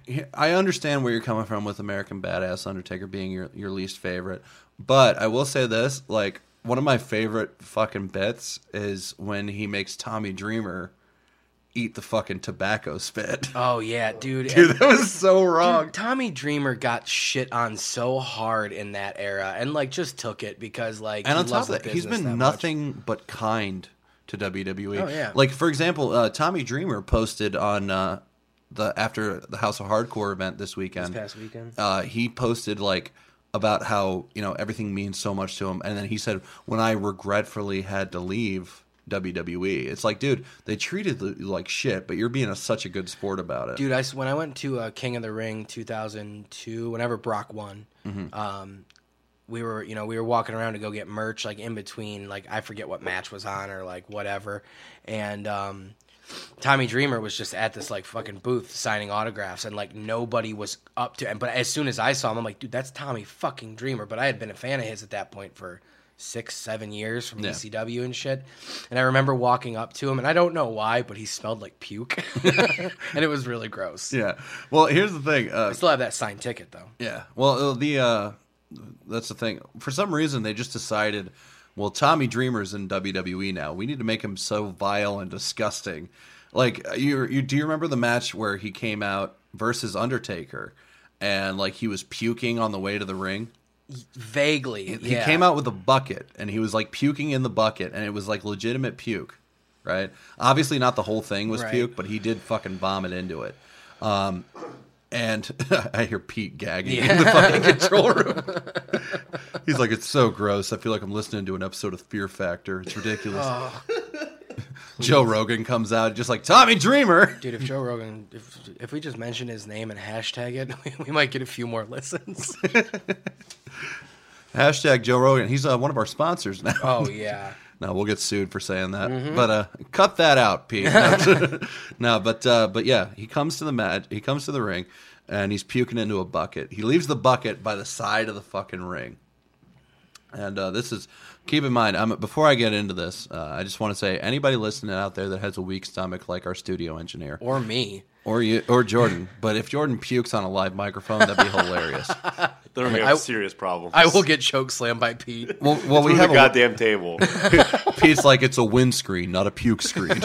I understand where you're coming from with American Badass Undertaker being your, your least favorite, but I will say this, like, one of my favorite fucking bits is when he makes Tommy Dreamer eat the fucking tobacco spit. Oh, yeah, dude. Dude, And- that was so wrong. Dude, Tommy Dreamer got shit on so hard in that era and, like, just took it because, like, And he on top loves of the that, he's business been that much. nothing but kind to W W E. Oh, yeah. Like, for example, uh, Tommy Dreamer posted on uh, the after the House of Hardcore event this weekend. This past weekend. Uh, he posted, like, about how, you know, everything means so much to him. And then he said, when I regretfully had to leave W W E, it's like, dude, they treated you like shit, but you're being a, such a good sport about it. Dude, I, when I went to uh, King of the Ring two thousand two, whenever Brock won, Mm-hmm. um, we were, you know, we were walking around to go get merch, like in between, like I forget what match was on or like whatever, and um, Tommy Dreamer was just at this like fucking booth signing autographs, and like nobody was up to. But as soon as I saw him, I'm like, dude, that's Tommy fucking Dreamer. But I had been a fan of his at that point for six, seven years from Yeah. E C W and shit. And I remember walking up to him, and I don't know why, but he smelled like puke, and it was really gross. Yeah. Well, here's the thing. Uh, I still have that signed ticket though. Yeah. Well, uh, the uh, that's the thing. For some reason, they just decided, well, Tommy Dreamer's in W W E now. We need to make him so vile and disgusting. Like, you, you do you remember the match where he came out versus Undertaker, and like he was puking on the way to the ring? Vaguely, He yeah. came out with a bucket, and he was like puking in the bucket, and it was like legitimate puke, right? Obviously, not the whole thing was Right. puke, but he did fucking vomit into it. Um, and I hear Pete gagging in the fucking control room. He's like, it's so gross. I feel like I'm listening to an episode of Fear Factor. It's ridiculous. Oh. Joe Rogan comes out just like, Tommy Dreamer. Dude, if Joe Rogan, if if we just mention his name and hashtag it, we, we might get a few more listens. Hashtag Joe Rogan. He's uh, one of our sponsors now. Oh yeah. No, we'll get sued for saying that. Mm-hmm. But uh, cut that out, Pete. No, no, but uh, but yeah, he comes to the mat. He comes to the ring, and he's puking into a bucket. He leaves the bucket by the side of the fucking ring. And uh, this is, keep in mind, I'm, before I get into this, uh, I just want to say, anybody listening out there that has a weak stomach, like our studio engineer, Or me. or you, or Jordan, but if Jordan pukes on a live microphone, that'd be hilarious. Then we have I- serious problems. I will get choke slammed by Pete. Well, well, we Through have the a, goddamn table. Pete's like, it's a windscreen, not a puke screen.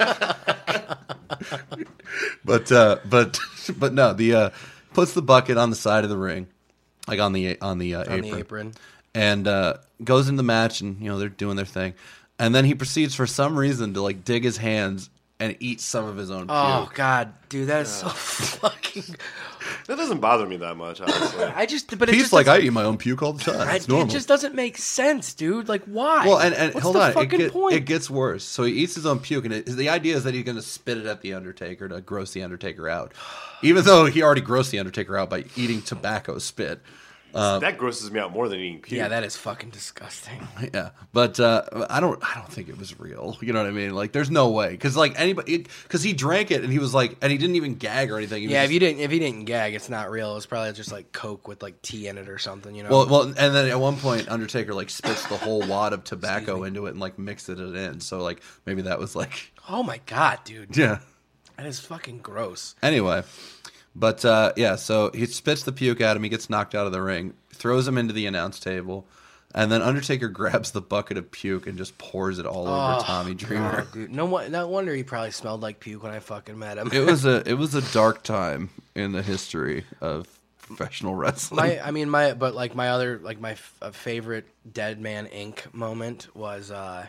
but uh, but but no, the uh, puts the bucket on the side of the ring, like on the on the uh, On apron, the apron. and uh, goes in the match, and you know they're doing their thing, and then he proceeds for some reason to like dig his hands and eat some of his own puke. Oh god, dude, that is so fucking. That doesn't bother me that much, honestly. I just, but it He's just like, I doesn't- eat my own puke all the time. I- It's normal. It just doesn't make sense, dude. Like, why? Well, and, and What's hold the on, it, fucking get- point? it gets worse. So he eats his own puke, and it, the idea is that he's going to spit it at the Undertaker to gross the Undertaker out, even though he already grossed the Undertaker out by eating tobacco spit. That grosses me out more than eating puke. yeah, that is fucking disgusting. Yeah, but uh, I don't, I don't think it was real. You know what I mean? Like, there's no way, because like anybody, because he drank it and he was like, and he didn't even gag or anything. He was Yeah, just- if you didn't, if he didn't gag, it's not real. It's probably just like Coke with like tea in it or something. You know? Well, well, and then at one point, Undertaker like spits the whole wad of tobacco into it and like mixed it in. So like maybe that was like, oh my god, dude, yeah. that is fucking gross. Anyway, but uh, yeah, so he spits the puke at him. He gets knocked out of the ring, throws him into the announce table, and then Undertaker grabs the bucket of puke and just pours it all over Tommy Dreamer. God, dude, no, wo- no wonder he probably smelled like puke when I fucking met him. It was a it was a dark time in the history of professional wrestling. My, I mean, my, but like my other, like my f- uh, favorite Dead Man Incorporated moment was uh,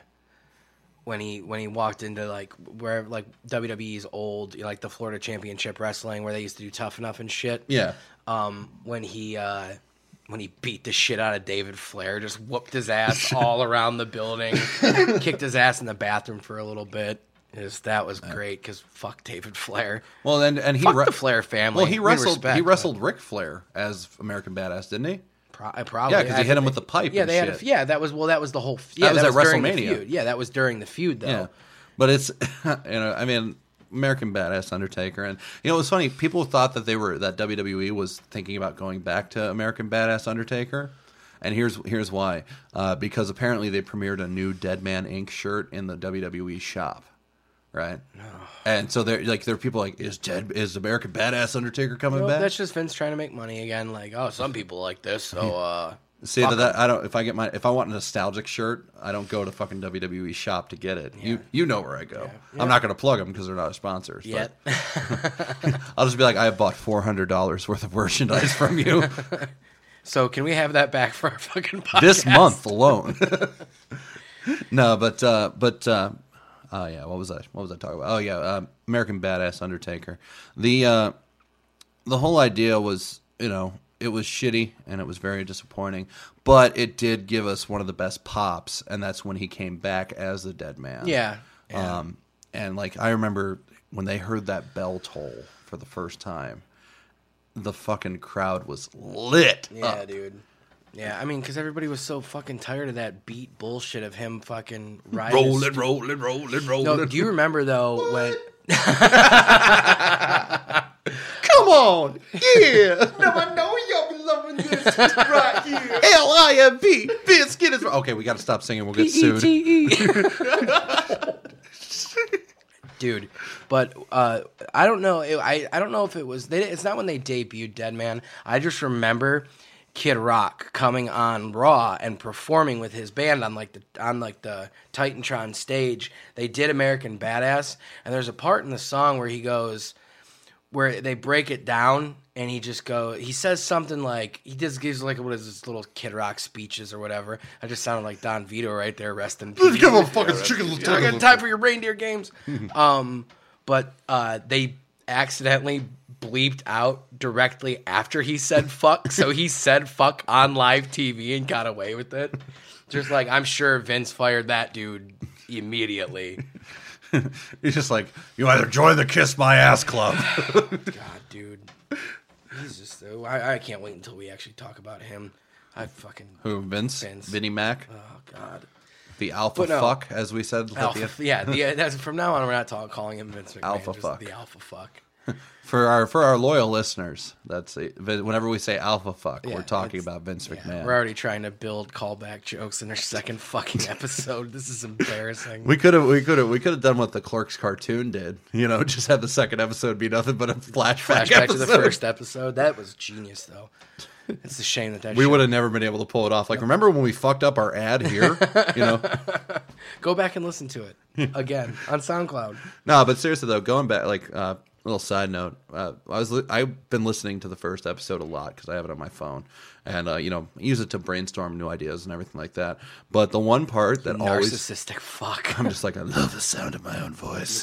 when he when he walked into like where like W W E's old, you know, like the Florida Championship Wrestling where they used to do Tough Enough and shit. yeah, Um, when he uh, when he beat the shit out of David Flair, just whooped his ass all around the building, kicked his ass in the bathroom for a little bit. It was, that was great because fuck David Flair. well, and and he Fuck re- the Flair family. Well, he In wrestled respect, he but- wrestled Ric Flair as American Badass, didn't he? Pro- I probably Yeah, 'cause he I hit him think with they- the pipe Yeah, and they had. shit. A, yeah, that was well. That was the whole. Yeah, was that at was during the WrestleMania. feud. Yeah, that was during the feud though. Yeah, but it's you know, I mean, American Badass Undertaker, and you know, it was funny. People thought that they were that W W E was thinking about going back to American Badass Undertaker, and here's here's why. Uh, because apparently they premiered a new Dead Man Incorporated shirt in the W W E shop, right? No. And so they're like, there are people like, is Dead is American Badass Undertaker coming Well, back? that's just Vince trying to make money again. Like, oh, some people like this, so uh, See fuck to that I don't. If I get my if I want a nostalgic shirt, I don't go to fucking W W E shop to get it. You you know where I go. I'm not going to plug them because they're not a sponsor. but yet. I'll just be like, I bought four hundred dollars worth of merchandise from you So can we have that back for our fucking podcast? this month alone. No, but uh, but uh, oh yeah, what was I? What was I talking about? Oh yeah, uh, American Badass Undertaker. The uh, the whole idea was, you know, it was shitty and it was very disappointing, but it did give us one of the best pops, and that's when he came back as the Dead Man. Yeah. yeah. Um, and like I remember when they heard that bell toll for the first time, the fucking crowd was lit. yeah, up. dude. Yeah, I mean, because everybody was so fucking tired of that beat bullshit of him fucking riding. his- Rolling, rolling, rolling, rolling. No, do you remember though when? Come on, yeah. Now I know y'all be loving this right here. L I M P, biscuit is. Okay, we got to stop singing. We'll get sued. P E T E. Dude, but uh, I don't know. It, I I don't know if it was. They, it's not when they debuted Dead Man. I just remember Kid Rock coming on Raw and performing with his band on like the on like the Titantron stage. They did American Badass, and there's a part in the song where he goes, where they break it down, and he just go. He says something like he just gives like what is his little Kid Rock speeches or whatever. I just sounded like Don Vito right there. Rest in peace. Give a fucking chicken. I got time for your reindeer games. um, but uh, they accidentally bleeped out directly after he said fuck. So he said fuck on live T V and got away with it. Just like, I'm sure Vince fired that dude immediately. He's just like, you either join the Kiss My Ass Club. God, dude. He's just, I, I can't wait until we actually talk about him. I fucking. Who, Vince? Vince. Vinnie Mac? Oh, God. The alpha But no. fuck, as we said. at Alpha, the- yeah, the, that's, from now on, we're not talk, calling him Vince McMahon. Alpha just fuck. The alpha fuck. For our for our loyal listeners, that's it. Whenever we say alpha fuck, Yeah, we're talking it's- about Vince Yeah, McMahon. we're already trying to build callback jokes in our second fucking episode. This is embarrassing. We could have we could have we could have done what the Clerks cartoon did. You know, just have the second episode be nothing but a flashback, Flashback episode. to the first episode. That was genius, though. It's a shame that that We show- would have never been able to pull it off. Like, remember when we fucked up our ad here? You know, Go back and listen to it again on SoundCloud. no, but seriously though, going back, like, uh, little side note, uh, I was li- I've been listening to the first episode a lot because I have it on my phone, and uh, you know, use it to brainstorm new ideas and everything like that. But the one part that always Narcissistic fuck. I'm just like, I love the sound of my own voice.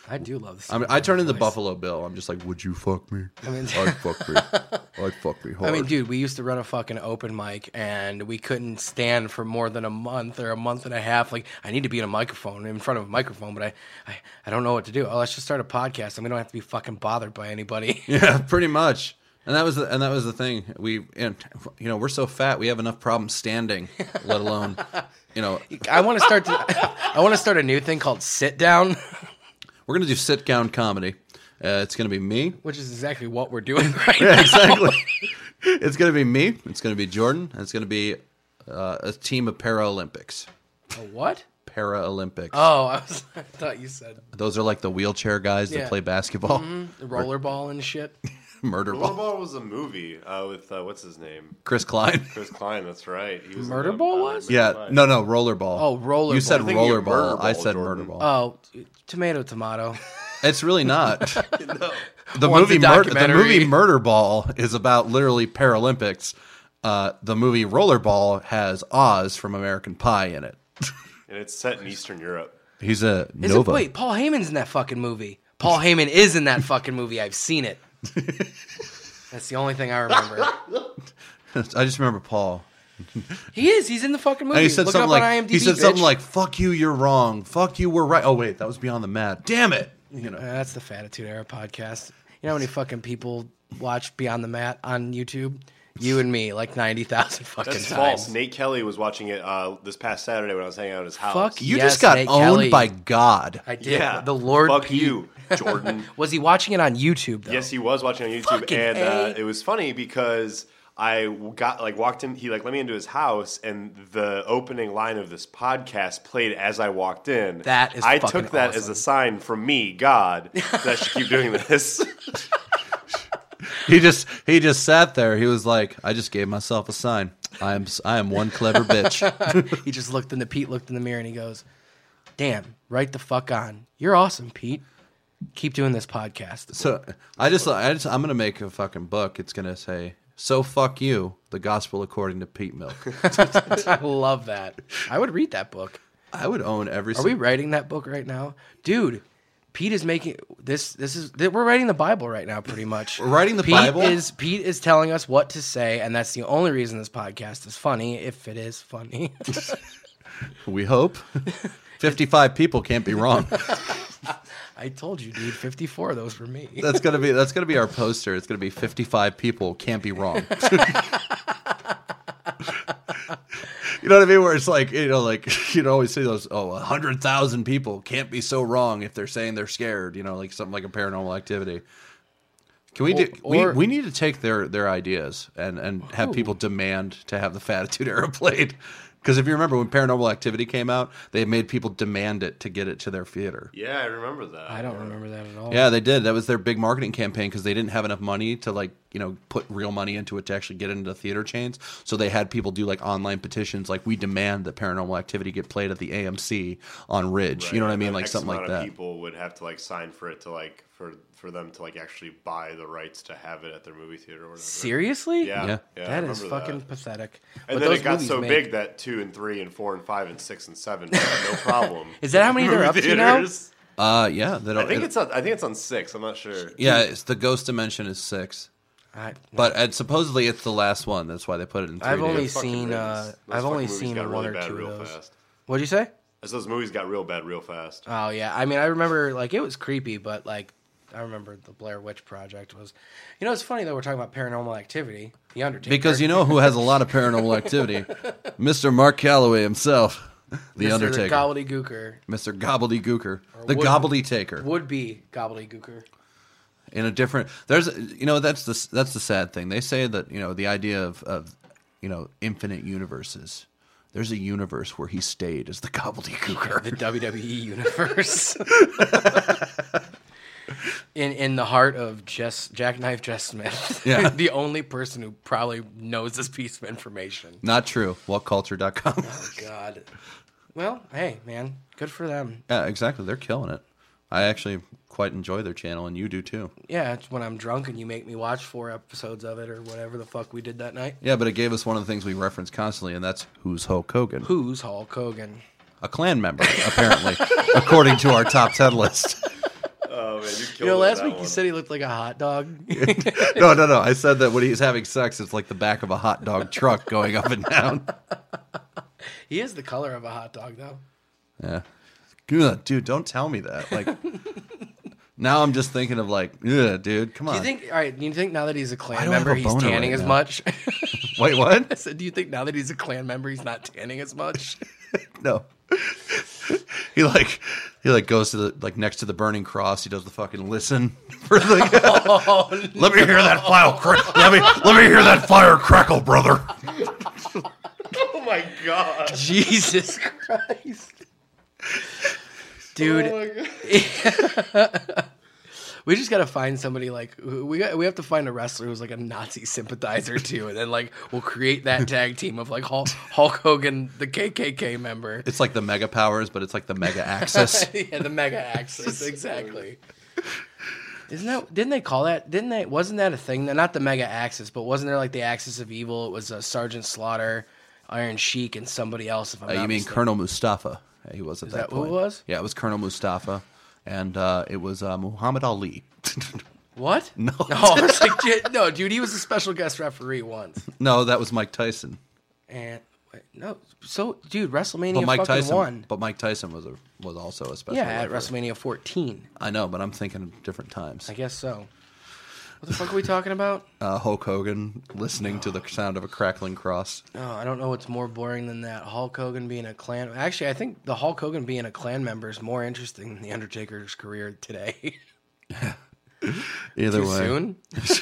I do love this. I mean, I turn into Buffalo Bill. I'm just like, would you fuck me? I mean, I'd fuck me. I'd fuck me hard. I mean, dude, we used to run a fucking open mic, and we couldn't stand for more than a month or a month and a half. Like, I need to be in a microphone, in front of a microphone, but I, I, I don't know what to do. Oh, let's just start a podcast, and we don't have to be fucking bothered by anybody. Yeah, pretty much. And that was the, and that was the thing. We, and, you know, we're so fat, we have enough problems standing, let alone, you know. I want to start. To, I want to start a new thing called Sit Down, We're gonna do sit down comedy. Uh, it's gonna be me. which is exactly what we're doing right Yeah, now. exactly. It's gonna be me. It's gonna be Jordan. And it's gonna be uh, a team of Paralympics. A what? Paralympics. Oh, I, was, I thought you said Those are like the wheelchair guys Yeah. that play basketball. rollerball and shit. Murder ball. Rollerball was a movie uh, with uh, what's his name, Chris Klein. Chris Klein. That's right. He was in Murder the- Ball uh, was? Murder Yeah, Ball. no, no, rollerball. Oh, rollerball. You said I'm thinking of rollerball. I Murderball, said Jordan. murderball. Oh, tomato, tomato. It's really not. The One's movie a Murder, the documentary. movie Murderball is about literally Paralympics. Uh, the movie Rollerball has Oz from American Pie in it. And it's set in Eastern Europe. He's a Is Nova. it? Wait, Paul Heyman's in that fucking movie. Paul Heyman is in that fucking movie. I've seen it. That's the only thing I remember. I just remember Paul. He is. He's in the fucking movie. And he said Look it something up like on IMDb, he said bitch. something like "fuck you, you're wrong. Fuck you, we're right." Oh wait, that was Beyond the Mat. Damn it! You know. Uh, that's the Fatitude Era podcast. You know how many fucking people watch Beyond the Mat on YouTube? You and me, like ninety thousand fucking That's times. false. Nate Kelly was watching it uh, this past Saturday when I was hanging out at his house. Fuck You Yes, just got Nate owned Kelly. by God. I did. Yeah, The Lord Fuck Pete. you, Jordan. Was he watching it on YouTube, though? Yes, he was watching on YouTube, Fucking and A. uh, it was funny because I got like walked in. He like let me into his house, and the opening line of this podcast played as I walked in. That is I fucking took that as awesome. a sign from me, God, that I should keep doing this. He just he just sat there. He was like, "I just gave myself a sign. I am I am one clever bitch." He just looked in the Pete looked in the mirror and he goes, "Damn, right the fuck on. You're awesome, Pete. Keep doing this podcast." So I just I just I'm gonna make a fucking book. It's gonna say, "So fuck you, the gospel according to Pete Milk." I love that. I would read that book. I would own every. Are we writing that book right now, dude? Pete is making this. This is we're writing the Bible right now, pretty much. We're writing the Pete Bible? Is Pete is telling us what to say, and that's the only reason this podcast is funny. If it is funny, We hope. Fifty-five people can't be wrong. I told you, dude. Fifty-four of those were me. That's gonna be that's gonna be our poster. It's gonna be fifty-five people can't be wrong. You know what I mean? Where it's like, you know, like you know, always say those, oh, a hundred thousand people can't be so wrong if they're saying they're scared. You know, like something like a Paranormal Activity. Can we do? Or- we we need to take their their ideas and and have people demand to have the Fatitude Era played. Because if you remember when Paranormal Activity came out, they made people demand it to get it to their theater. Yeah, I remember that. I don't remember that at all. Yeah, they did. That was their big marketing campaign because they didn't have enough money to like, you know, put real money into it to actually get into theater chains. So they had people do like online petitions, like we demand that Paranormal Activity get played at the A M C on Ridge. You know what I mean? And Like X something like amount of that. People would have to like sign for it to like for for them to like actually buy the rights to have it at their movie theater or whatever. Seriously? Yeah, Yeah. yeah, I That is remember fucking that. pathetic. And But then those it got movies so make- big that two and three and four and five and six and seven had no problem. Is that how many they're Movie up to now? theaters. Uh, yeah. They don't, I think it's on. I think it's on six. I'm not sure. yeah. It's the Ghost Dimension is six, I, but and supposedly it's the last one. That's why they put it in three I've D. only Fucking seen. movies. Uh, Those I've only fucking movies seen got one really or bad two real of those. fast. What'd you say? As those movies got real bad real fast. Oh yeah, I mean I remember like it was creepy, but like I remember the Blair Witch Project was. You know, it's funny though we're talking about Paranormal Activity, The Undertaker. Because you know who has a lot of Paranormal Activity? Mister Mark Calloway himself, the Mister Undertaker, Gobbledygooker Mister Gobbledygooker, the would- Gobbledytaker. would be Gobbledygooker. In a different, there's, you know, that's the that's the sad thing. They say that, you know, the idea of, of you know, infinite universes. There's a universe where he stayed as the Gobbledygooker. The W W E universe. in in the heart of Jess Jackknife Jess Smith. Yeah. The only person who probably knows this piece of information. Not true. What culture dot com. Oh God. Well, hey man, good for them. Yeah, exactly. They're killing it. I actually quite enjoy their channel, and you do too. Yeah, it's when I'm drunk and you make me watch four episodes of it or whatever the fuck we did that night. Yeah, but it gave us one of the things we reference constantly, and that's who's Hulk Hogan. Who's Hulk Hogan? A Klan member, apparently, according to our top ten list. man, you, You know, last week you said he looked like a hot dog. No, no, no. I said that when he's having sex, it's like the back of a hot dog truck going up and down. He is the color of a hot dog, though. Yeah. Good, dude. Don't tell me that. Like, now I'm just thinking of like, yeah, dude. Come on. Do you think? All right. Do you think now that he's a Why Klan do I have member, a he's boner tanning right as now? much? Wait, what? I said, do you think now that he's a Klan member, he's not tanning as much? No. He like he like goes to the like next to the burning cross. He does the fucking listen for the. Oh, Let me hear that fire crack. Let me let me hear that fire crackle, brother. Oh my god. Jesus Christ, dude. Oh We just gotta find somebody like we got, we have to find a wrestler who's like a Nazi sympathizer too, and then like we'll create that tag team of like Hulk, Hulk Hogan, the K K K member. It's like the Mega Powers, but it's like the Mega Axis. Yeah, the Mega Axis, exactly. Isn't that? Didn't they call that? Didn't they? Wasn't that a thing? Not the Mega Axis, but wasn't there like the Axis of Evil? It was uh, Sergeant Slaughter, Iron Sheik, and somebody else. If I'm Uh, not you mean mistaken. Colonel Mustafa? He was at Is that that who point. it was? Yeah, it was Colonel Mustafa, and uh, it was uh, Muhammad Ali. What? No. no, I was like, dude, no, dude. He was a special guest referee once. No, that was Mike Tyson. And wait, no, so dude, WrestleMania But Mike fucking Tyson, won. but Mike Tyson was a was also a special. Yeah, at referee. WrestleMania fourteen. I know, but I'm thinking of different times. I guess so. What the fuck are we talking about? Uh, Hulk Hogan listening to the sound of a crackling cross. Oh, I don't know what's more boring than that. Hulk Hogan being a Klan. Actually, I think the Hulk Hogan being a Klan member is more interesting than the Undertaker's career today. Either Too way. soon?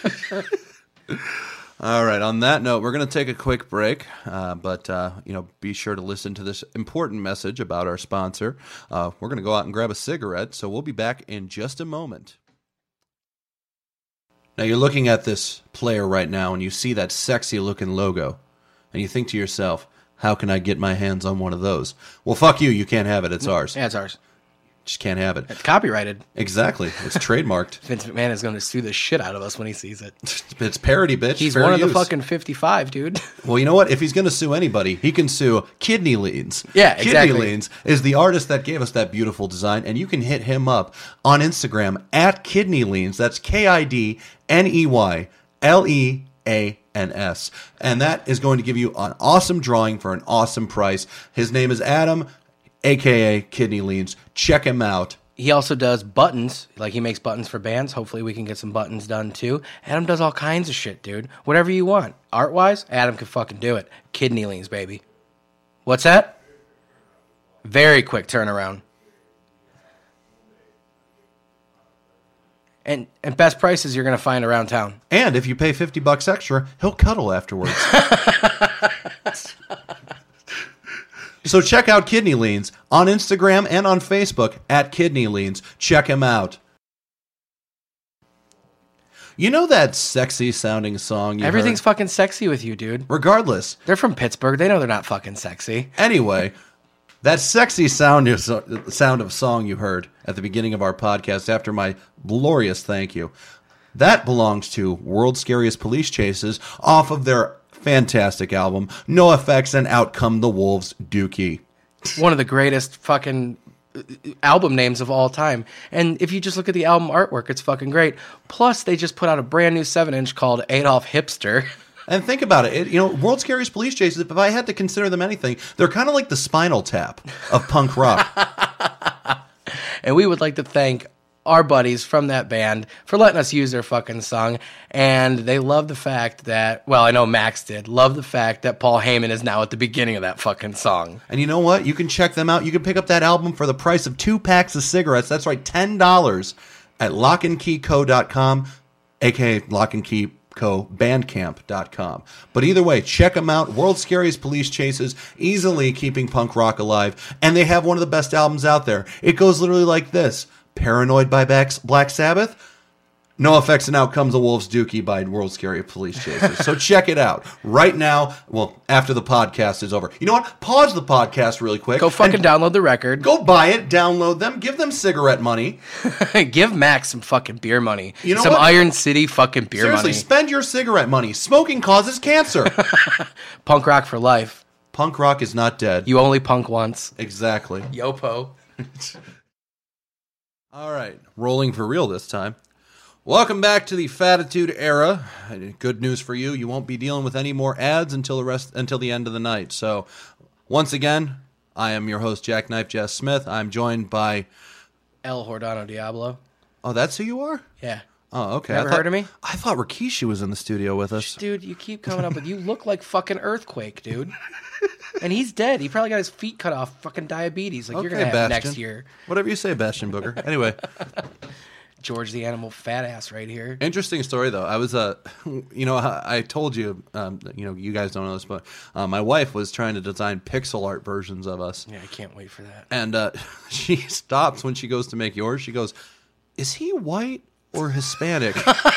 All right. On that note, we're going to take a quick break, uh, but uh, you know, be sure to listen to this important message about our sponsor. Uh, we're going to go out and grab a cigarette, so we'll be back in just a moment. Now you're looking at this player right now, and you see that sexy-looking logo, and you think to yourself, "How can I get my hands on one of those?" Well, fuck you. You can't have it. It's ours. Yeah, it's ours. Just can't have it. It's copyrighted. Exactly. It's trademarked. Vince McMahon is going to sue the shit out of us when he sees it. It's parody, bitch. He's Fair one of the use. fucking fifty-five, dude. Well, you know what? If he's going to sue anybody, he can sue Kidney Leans. Yeah, Kidney exactly. Leans is the artist that gave us that beautiful design, and you can hit him up on Instagram at Kidney Leans. That's K I D N E Y L E A N S. And that is going to give you an awesome drawing for an awesome price. His name is Adam, a k a. Kidney Leans. Check him out. He also does buttons. Like, he makes buttons for bands. Hopefully we can get some buttons done, too. Adam does all kinds of shit, dude. Whatever you want. Art-wise, Adam can fucking do it. Kidney Leans, baby. What's that? Very quick turnaround. And and best prices you're going to find around town. And if you pay fifty bucks extra, he'll cuddle afterwards. So check out Kidney Leans on Instagram and on Facebook at Kidney Leans. Check him out. You know that sexy sounding song you Everything's heard? fucking sexy with you, dude. Regardless. They're from Pittsburgh. They know they're not fucking sexy. Anyway, that sexy sound you- sound of song you heard at the beginning of our podcast after my glorious thank you, that belongs to World's Scariest Police Chases off of their fantastic album, No Effects and Out Come the Wolves, Dookie. One of the greatest fucking album names of all time. And if you just look at the album artwork, it's fucking great. Plus, they just put out a brand new seven inch called Adolf Hipster. And think about it, it you know, World's Scariest Police Chases, if I had to consider them anything, they're kind of like the Spinal Tap of punk rock. And we would like to thank our buddies from that band for letting us use their fucking song. And they love the fact that, well, I know Max did, love the fact that Paul Heyman is now at the beginning of that fucking song. And you know what? You can check them out. You can pick up that album for the price of two packs of cigarettes. That's right, ten dollars at lock and key co dot com, aka Lock and Key Co. Bandcamp dot com. But either way, check them out. World's Scariest Police Chases, easily keeping punk rock alive. And they have one of the best albums out there. It goes literally like this. Paranoid by Black Sabbath, No Effects and Out Comes the Wolves, Dookie by World's Scariest Police Chasers. So check it out right now. Well, after the podcast is over. You know what? Pause the podcast really quick. Go fucking and download the record. Go buy it, download them, give them cigarette money. Give Max some fucking beer money. You know some what? Iron City fucking beer Seriously, money. spend your cigarette money. Smoking causes cancer. Punk rock for life. Punk rock is not dead. You only punk once. Exactly. Yopo. All right, rolling for real this time. Welcome back to the Fatitude era. Good news for you, you won't be dealing with any more ads until the rest until the end of the night. So, once again, I am your host, Jackknife Jess Smith. I'm joined by El Hordano Diablo. Oh, that's who you are? Yeah. Oh, okay. Never I thought, heard of me? I thought Rikishi was in the studio with us. Dude, you keep coming up with you look like fucking Earthquake, dude. And he's dead. He probably got his feet cut off, fucking diabetes, like Okay, you're gonna have Bastion. next year. Whatever you say, Bastion Booger. Anyway, George the Animal fat ass right here. interesting story though. I was, uh, you know, I I told you, um, you know, you guys don't know this, but uh, my wife was trying to design pixel art versions of us, Yeah, I can't wait for that. and uh, she stops when she goes to make yours. She goes, "Is he white or Hispanic?"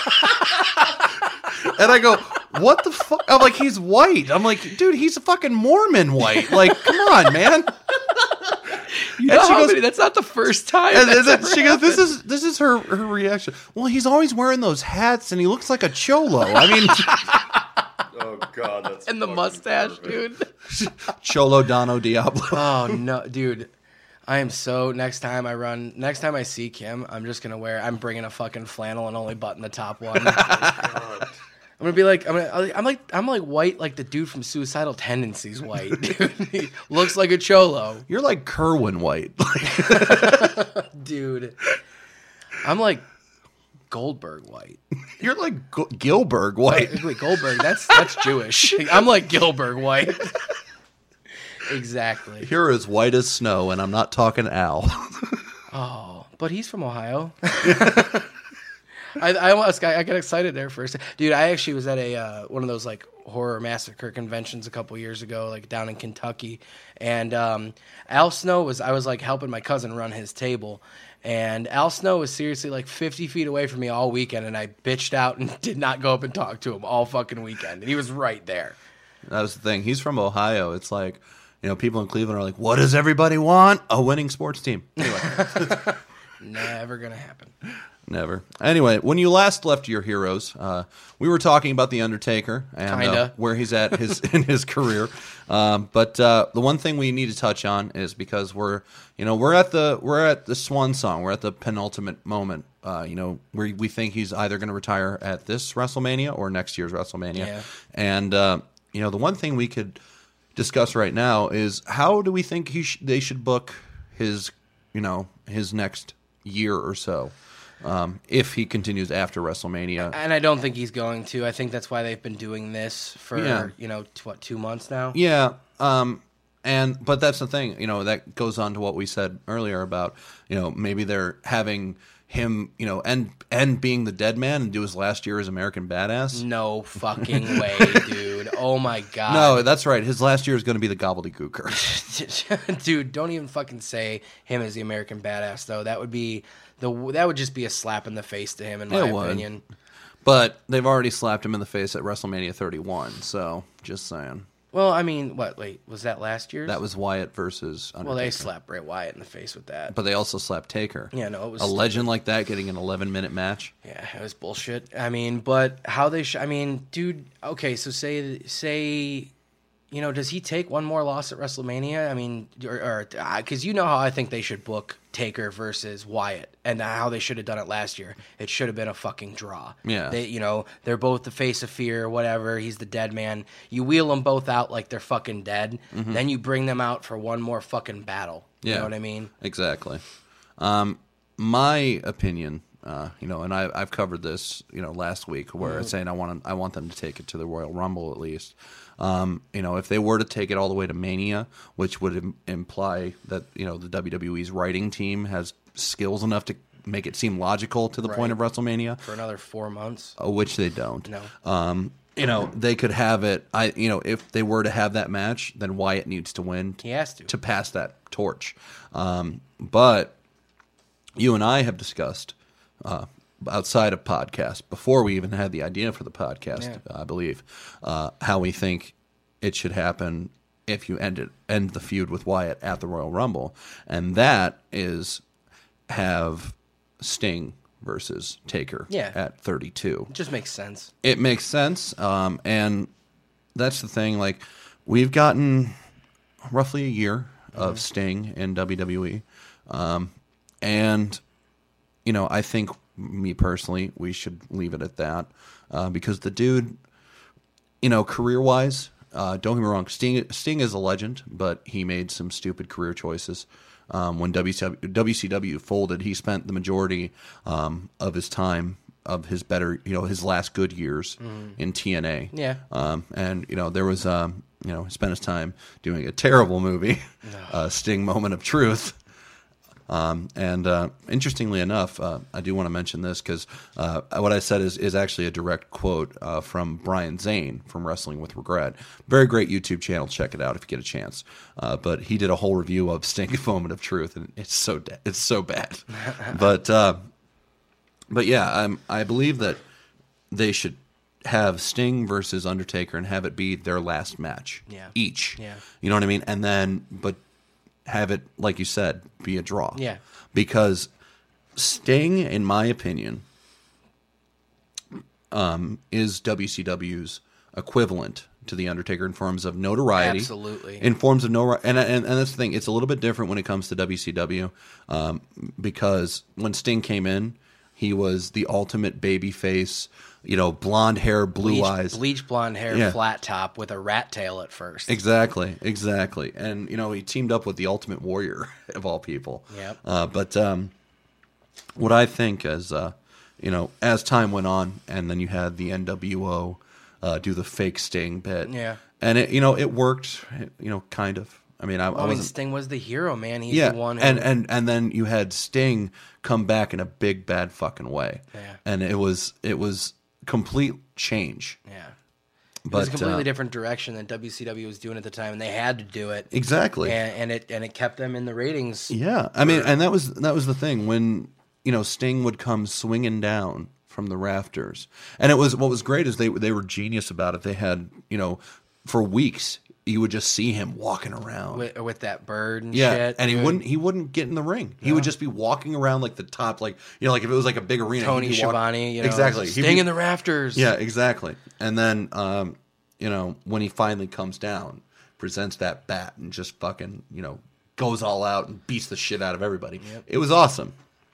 And I go, "What the fuck?" I'm like, "He's white." I'm like, "Dude, he's a fucking Mormon white. Like, come on, man." You And know she how goes- many- that's not the first time. And, that's then ever she goes, "This happened. is this is her her reaction." Well, he's always wearing those hats, and he looks like a cholo. I mean, Oh God, that's And the fucking mustache, perfect. dude. Cholo Dono Diablo. Oh no, dude. I am so. Next time I run, next time I see Kim, I'm just gonna wear. I'm bringing a fucking flannel and only button the top one. I'm gonna be like, I'm, gonna, I'm like, I'm like white, like the dude from Suicidal Tendencies. White, dude. He looks like a cholo, You're like Kerwin White. dude. I'm like Goldberg white. You're like G- Gilbert White. Wait, Goldberg? That's that's Jewish. I'm like Gilbert white. Exactly. You're as white as snow, and I'm not talking Al. Oh, but he's from Ohio. I, I was I got excited there for a second. Dude, I actually was at a uh, one of those like horror massacre conventions a couple years ago, like down in Kentucky, and um, Al Snow was I was like helping my cousin run his table, and Al Snow was seriously like fifty feet away from me all weekend, and I bitched out and did not go up and talk to him all fucking weekend, and he was right there. That was the thing. He's from Ohio. It's like, you know, people in Cleveland are like, "What does everybody want? A winning sports team." Anyway, Never gonna happen. never. Anyway, when you last left your heroes, uh, we were talking about the Undertaker and uh, Kinda. where he's at his in his career. Um, but uh, the one thing we need to touch on is because we're, you know, we're at the we're at the swan song. We're at the penultimate moment. Uh, you know, where we think he's either going to retire at this WrestleMania or next year's WrestleMania. Yeah. And uh, you know, the one thing we could discuss right now is how do we think he sh- they should book his, you know, his next year or so. Um, if he continues after WrestleMania. And I don't think he's going to. I think that's why they've been doing this for, Yeah. you know, t- what, two months now? Yeah, um, and but that's the thing, you know, that goes on to what we said earlier about, you know, maybe they're having him, you know, end end being the dead man and do his last year as American Badass. No fucking way, dude. Oh my god. No, that's right. His last year is going to be the gobbledygooker. Dude, don't even fucking say him as the American Badass, though. That would be the that would just be a slap in the face to him, in my It would. opinion. But they've already slapped him in the face at WrestleMania thirty-one, so just saying. Well, I mean, what? Wait, was that last year's? That was Wyatt versus Undertaker. Well, they slapped Bray Wyatt in the face with that. But they also slapped Taker. Yeah, no, it was a legend like that getting an eleven-minute match. Yeah, it was bullshit. I mean, but how they? Sh- I mean, dude. Okay, so say say, you know, does he take one more loss at WrestleMania? I mean, or because you know how I think they should book Taker versus Wyatt, and how they should have done it last year. It should have been a fucking draw. Yeah. They, you know, they're both the face of fear, whatever. He's the dead man. You wheel them both out like they're fucking dead. Mm-hmm. Then you bring them out for one more fucking battle. You Yeah. know what I mean? Exactly. Um, my opinion, uh, you know, and I, I've covered this, you know, last week, where Mm-hmm. I'm saying I want I want them to take it to the Royal Rumble at least. Um, you know, if they were to take it all the way to Mania, which would Im- imply that, you know, the W W E's writing team has skills enough to make it seem logical to the point of Right. WrestleMania, For another four months. uh, which they don't. No. Um, you know, they could have it. I, you know, if they were to have that match, then Wyatt needs to win. He has to. to pass that torch. Um, but you and I have discussed uh, outside of podcast, before we even had the idea for the podcast, Yeah. I believe, uh, how we think it should happen if you end it, end the feud with Wyatt at the Royal Rumble, and that is have Sting versus Taker Yeah. at thirty-two. It just makes sense. It makes sense, um, and that's the thing. Like, we've gotten roughly a year of Sting in W W E, um, and you know, I think me personally, we should leave it at that uh, because the dude, you know, career wise, uh, don't get me wrong, Sting Sting is a legend, but he made some stupid career choices. Um, when W C W folded, he spent the majority um, of his time of his better, you know, his last good years mm. in T N A. Yeah. Um, and, you know, there was, um, you know, he spent his time doing a terrible movie, no. uh, Sting Moment of Truth. Um, and uh, interestingly enough, uh, I do want to mention this because uh, what I said is, is actually a direct quote uh, from Brian Zane from Wrestling with Regret. Very great YouTube channel. Check it out if you get a chance. Uh, but he did a whole review of Sting Moment of Truth, and it's so de- it's so bad. but uh, but yeah, I'm, I believe that they should have Sting versus Undertaker and have it be their last match yeah. each. Yeah. You know what I mean? And then, but. Have it, like you said, be a draw. Yeah. Because Sting, in my opinion, um, is W C W's equivalent to The Undertaker in forms of notoriety. Absolutely. In forms of no, and, and and that's the thing. It's a little bit different when it comes to W C W um, because when Sting came in, he was the ultimate baby face. You know, blonde hair, blue bleach, eyes. Bleach blonde hair, yeah. flat top with a rat tail at first. Exactly, exactly. And, you know, he teamed up with the Ultimate Warrior, of all people. Yep. Uh, but um, what I think is, uh, you know, as time went on, and then you had the N W O uh, do the fake Sting bit. Yeah. And, it, you know, it worked, you know, kind of. I mean, I, well, I I mean, wasn't... Sting was the hero, man. He's yeah, the one who... and, and, and then you had Sting come back in a big, bad fucking way. Yeah. And it was it was... complete change. Yeah. But, it was a completely uh, different direction than W C W was doing at the time, and they had to do it. Exactly. And, and it and it kept them in the ratings. Yeah. I mean, and that was that was the thing when, you know, Sting would come swinging down from the rafters. And it was what was great is they they were genius about it. They had, you know, for weeks you would just see him walking around with, with that bird and yeah, shit. and he dude. wouldn't he wouldn't get in the ring. He No. would just be walking around like the top, like you know, like if it was like a big arena. Tony he'd be walk- Schiavone, you know, exactly, He'd Sting be- in the rafters. Yeah, exactly. And then, um, you know, when he finally comes down, presents that bat and just fucking, you know, goes all out and beats the shit out of everybody. Yep. It was awesome.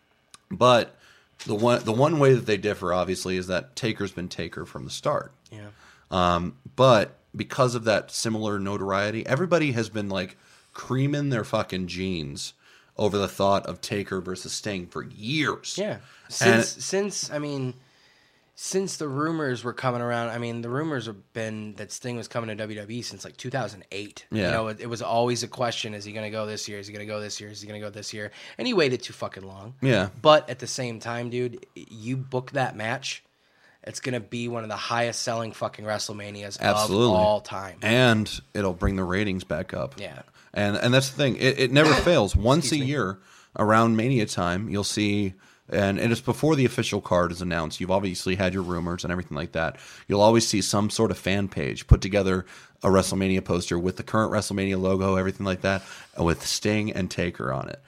But the one the one way that they differ, obviously, is that Taker's been Taker from the start. Yeah. Um, but because of that similar notoriety, everybody has been like creaming their fucking jeans over the thought of Taker versus Sting for years. Yeah. And- Since since I mean since the rumors were coming around, I mean the rumors have been that Sting was coming to W W E since like two thousand eight. Yeah. You know, it, it was always a question: is he going to go this year? Is he going to go this year? Is he going to go this year? And he waited too fucking long. Yeah. But at the same time, dude, you book that match, it's going to be one of the highest selling fucking WrestleManias Absolutely. of all time. And it'll bring the ratings back up. Yeah. And and that's the thing. It, it never fails. Once a Excuse me. year around Mania time, you'll see, and, and it's before the official card is announced. You've obviously had your rumors and everything like that. You'll always see some sort of fan page put together a WrestleMania poster with the current WrestleMania logo, everything like that, with Sting and Taker on it.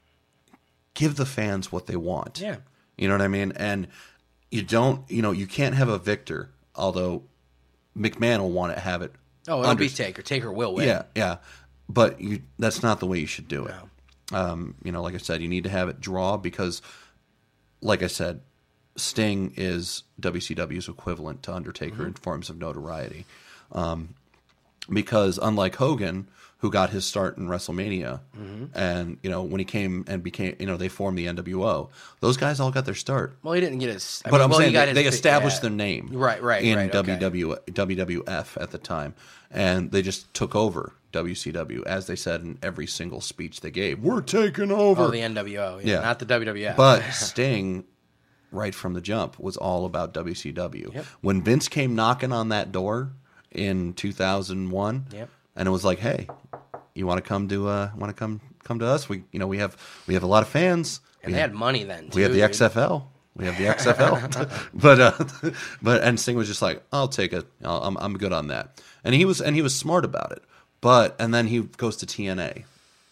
Give the fans what they want. Yeah. You know what I mean? And you don't, you know, you can't have a victor, although McMahon will want to have it. Oh, it'll under- be Taker. Taker will win. Yeah, yeah. But you, that's not the way you should do it. Um, you know, like I said, you need to have it draw because, like I said, Sting is W C W's equivalent to Undertaker Mm-hmm. in forms of notoriety. Um, because unlike Hogan, who got his start in WrestleMania, Mm-hmm. and you know when he came and became, you know, they formed the N W O. Those guys all got their start. Well, he didn't get his. I But mean, I'm well, he saying got they, his they big- established yeah. their name, Right, right, in right, okay. W W W W F at the time, and they just took over W C W, as they said in every single speech they gave. We're taking over. Oh, the N W O. Yeah, Yeah. not the W W F. But Sting, right from the jump, was all about W C W. Yep. When Vince came knocking on that door in two thousand one, Yep. and it was like, "Hey, you want to come to uh, want to come come to us? We, you know, we have we have a lot of fans. and we they had money then. Too, we have the dude. X F L. We have the X F L." but uh, but and Sting was just like, "I'll take it. I'll, I'm I'm good on that." And he was and he was smart about it. But and then he goes to T N A.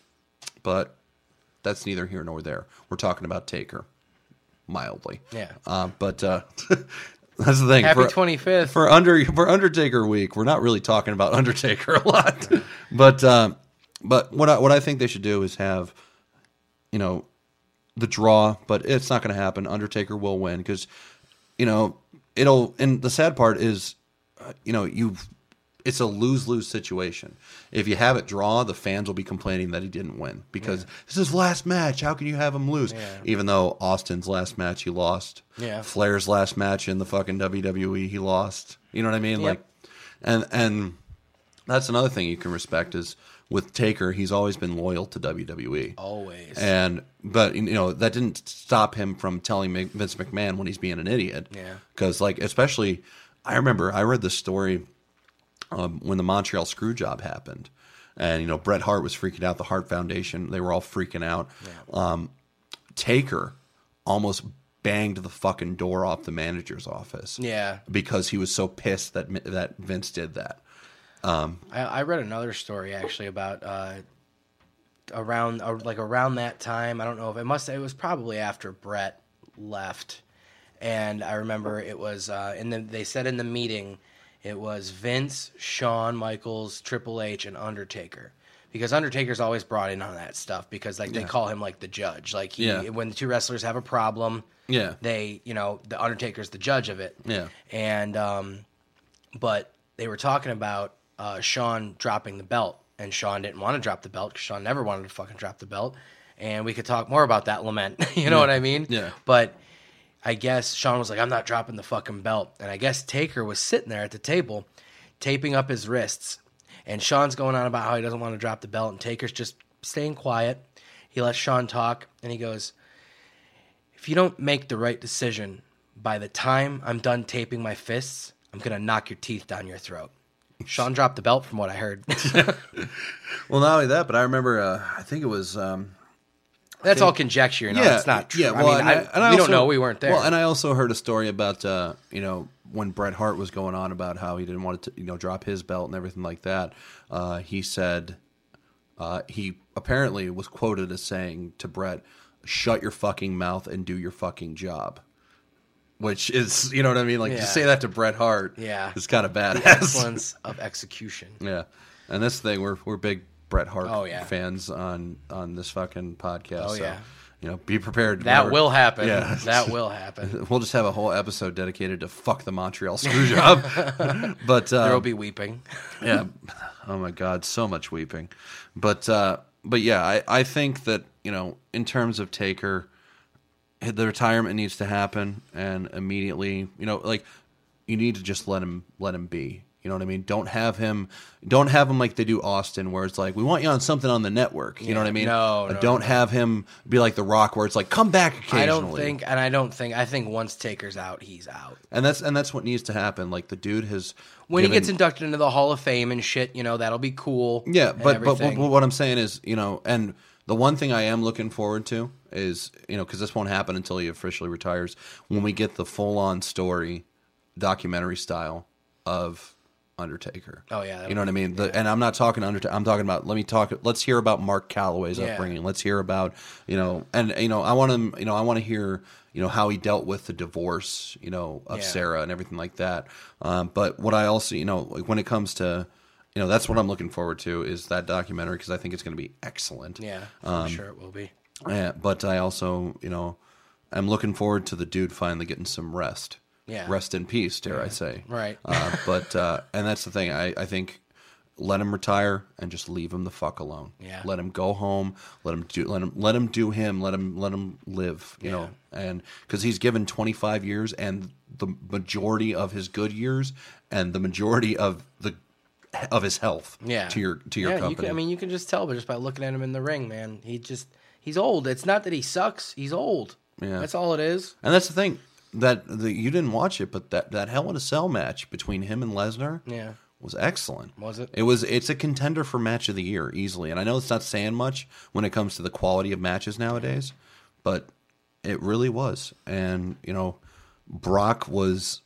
But that's neither here nor there. We're talking about Taker, mildly. Yeah. Uh, but uh, that's the thing. Happy For- twenty-fifth. for under for Undertaker week, we're not really talking about Undertaker a lot, but um, but what I, what I think they should do is have, you know, the draw, but it's not going to happen. Undertaker will win because, you know, it'll. And the sad part is, uh, you know, you've. It's a lose-lose situation. If you have it draw, the fans will be complaining that he didn't win because yeah. this is his last match. How can you have him lose? Yeah. Even though Austin's last match he lost, yeah. Flair's last match in the fucking W W E he lost. You know what I mean? Yep. Like, and and that's another thing you can respect is with Taker, he's always been loyal to W W E. Always. And but you know that didn't stop him from telling Vince McMahon when he's being an idiot. Yeah. Because like especially, I remember I read this story. Um, when the Montreal Screwjob happened, and you know Bret Hart was freaking out, the Hart Foundation, they were all freaking out. Yeah. Um, Taker almost banged the fucking door off the manager's office. Yeah, because he was so pissed that that Vince did that. Um, I, I read another story actually about uh, around uh, like around that time. I don't know if it must. It was probably after Bret left, and I remember it was uh, in the. They said in the meeting. It was Vince, Shawn Michaels, Triple H, and Undertaker. Because Undertaker's always brought in on that stuff because like they yeah. call him like the judge. Like he, yeah. when the two wrestlers have a problem, yeah. they, you know, the Undertaker's the judge of it. Yeah. And um, but they were talking about uh, Shawn dropping the belt, and Shawn didn't want to drop the belt because Shawn never wanted to fucking drop the belt. And we could talk more about that lament. you know yeah. what I mean? Yeah. But I guess Shawn was like, I'm not dropping the fucking belt. And I guess Taker was sitting there at the table, taping up his wrists. And Shawn's going on about how he doesn't want to drop the belt. And Taker's just staying quiet. He lets Shawn talk. And he goes, if you don't make the right decision, by the time I'm done taping my fists, I'm going to knock your teeth down your throat. Shawn dropped the belt from what I heard. Well, not only that, but I remember, uh, I think it was... Um, That's think, all conjecture, you know. Yeah, it's not true. Yeah, well, I mean, and I, I, and I we also, don't know. We weren't there. Well, and I also heard a story about, uh, you know, when Bret Hart was going on about how he didn't want to, you know, drop his belt and everything like that. Uh, he said uh, he apparently was quoted as saying to Bret, "Shut your fucking mouth and do your fucking job." Which is, you know what I mean? Like, yeah. to say that to Bret Hart, yeah, it's kind of badass. The excellence of execution. Yeah, and this thing, we're we're big Bret Hart oh, yeah. fans on on this fucking podcast. Oh so, yeah. You know, be prepared. That whenever, will happen. Yeah. That will happen. We'll just have a whole episode dedicated to fuck the Montreal Screwjob. But uh, there will be weeping. Yeah. Oh my God, so much weeping. But uh, but yeah, I, I think that, you know, in terms of Taker, the retirement needs to happen, and immediately, you know, like you need to just let him let him be. You know what I mean? Don't have him, don't have him like they do Austin, where it's like, we want you on something on the network. You yeah, know what I mean? No, no Don't no. have him be like The Rock, where it's like, come back occasionally. I don't think, and I don't think, I think once Taker's out, he's out. And that's and that's what needs to happen. Like the dude has when given, he gets inducted into the Hall of Fame and shit, you know, that'll be cool. Yeah, but, but but but what I'm saying is, you know, and the one thing I am looking forward to is, you know, because this won't happen until he officially retires, when we get the full on story, documentary style of Undertaker. Oh yeah, you know what I mean. The, yeah. And I'm not talking Undertaker. I'm talking about. Let me talk. Let's hear about Mark Calloway's yeah. upbringing. Let's hear about, you know, and you know, I want him. You know, I want to hear, you know, how he dealt with the divorce, you know, of yeah. Sarah and everything like that. Um, but what I also, you know, like when it comes to, you know, that's what I'm looking forward to is that documentary, because I think it's going to be excellent. Yeah, um, I'm sure it will be. Yeah, but I also, you know, I'm looking forward to the dude finally getting some rest. Yeah. Rest in peace, dare yeah. I say. Right. Uh, but, uh, and that's the thing. I, I think let him retire and just leave him the fuck alone. Yeah. Let him go home. Let him do, let him, let him do him. Let him, let him live, you yeah. know, and because he's given twenty-five years and the majority of his good years and the majority of the, of his health yeah. to your, to your yeah, company. You can, I mean, you can just tell, but just by looking at him in the ring, man, he just, he's old. It's not that he sucks. He's old. Yeah. That's all it is. And that's the thing. That the, you didn't watch it, but that, that Hell in a Cell match between him and Lesnar yeah. was excellent. Was it? It was. It's a contender for match of the year easily, and I know it's not saying much when it comes to the quality of matches nowadays, but it really was. And you know, Brock was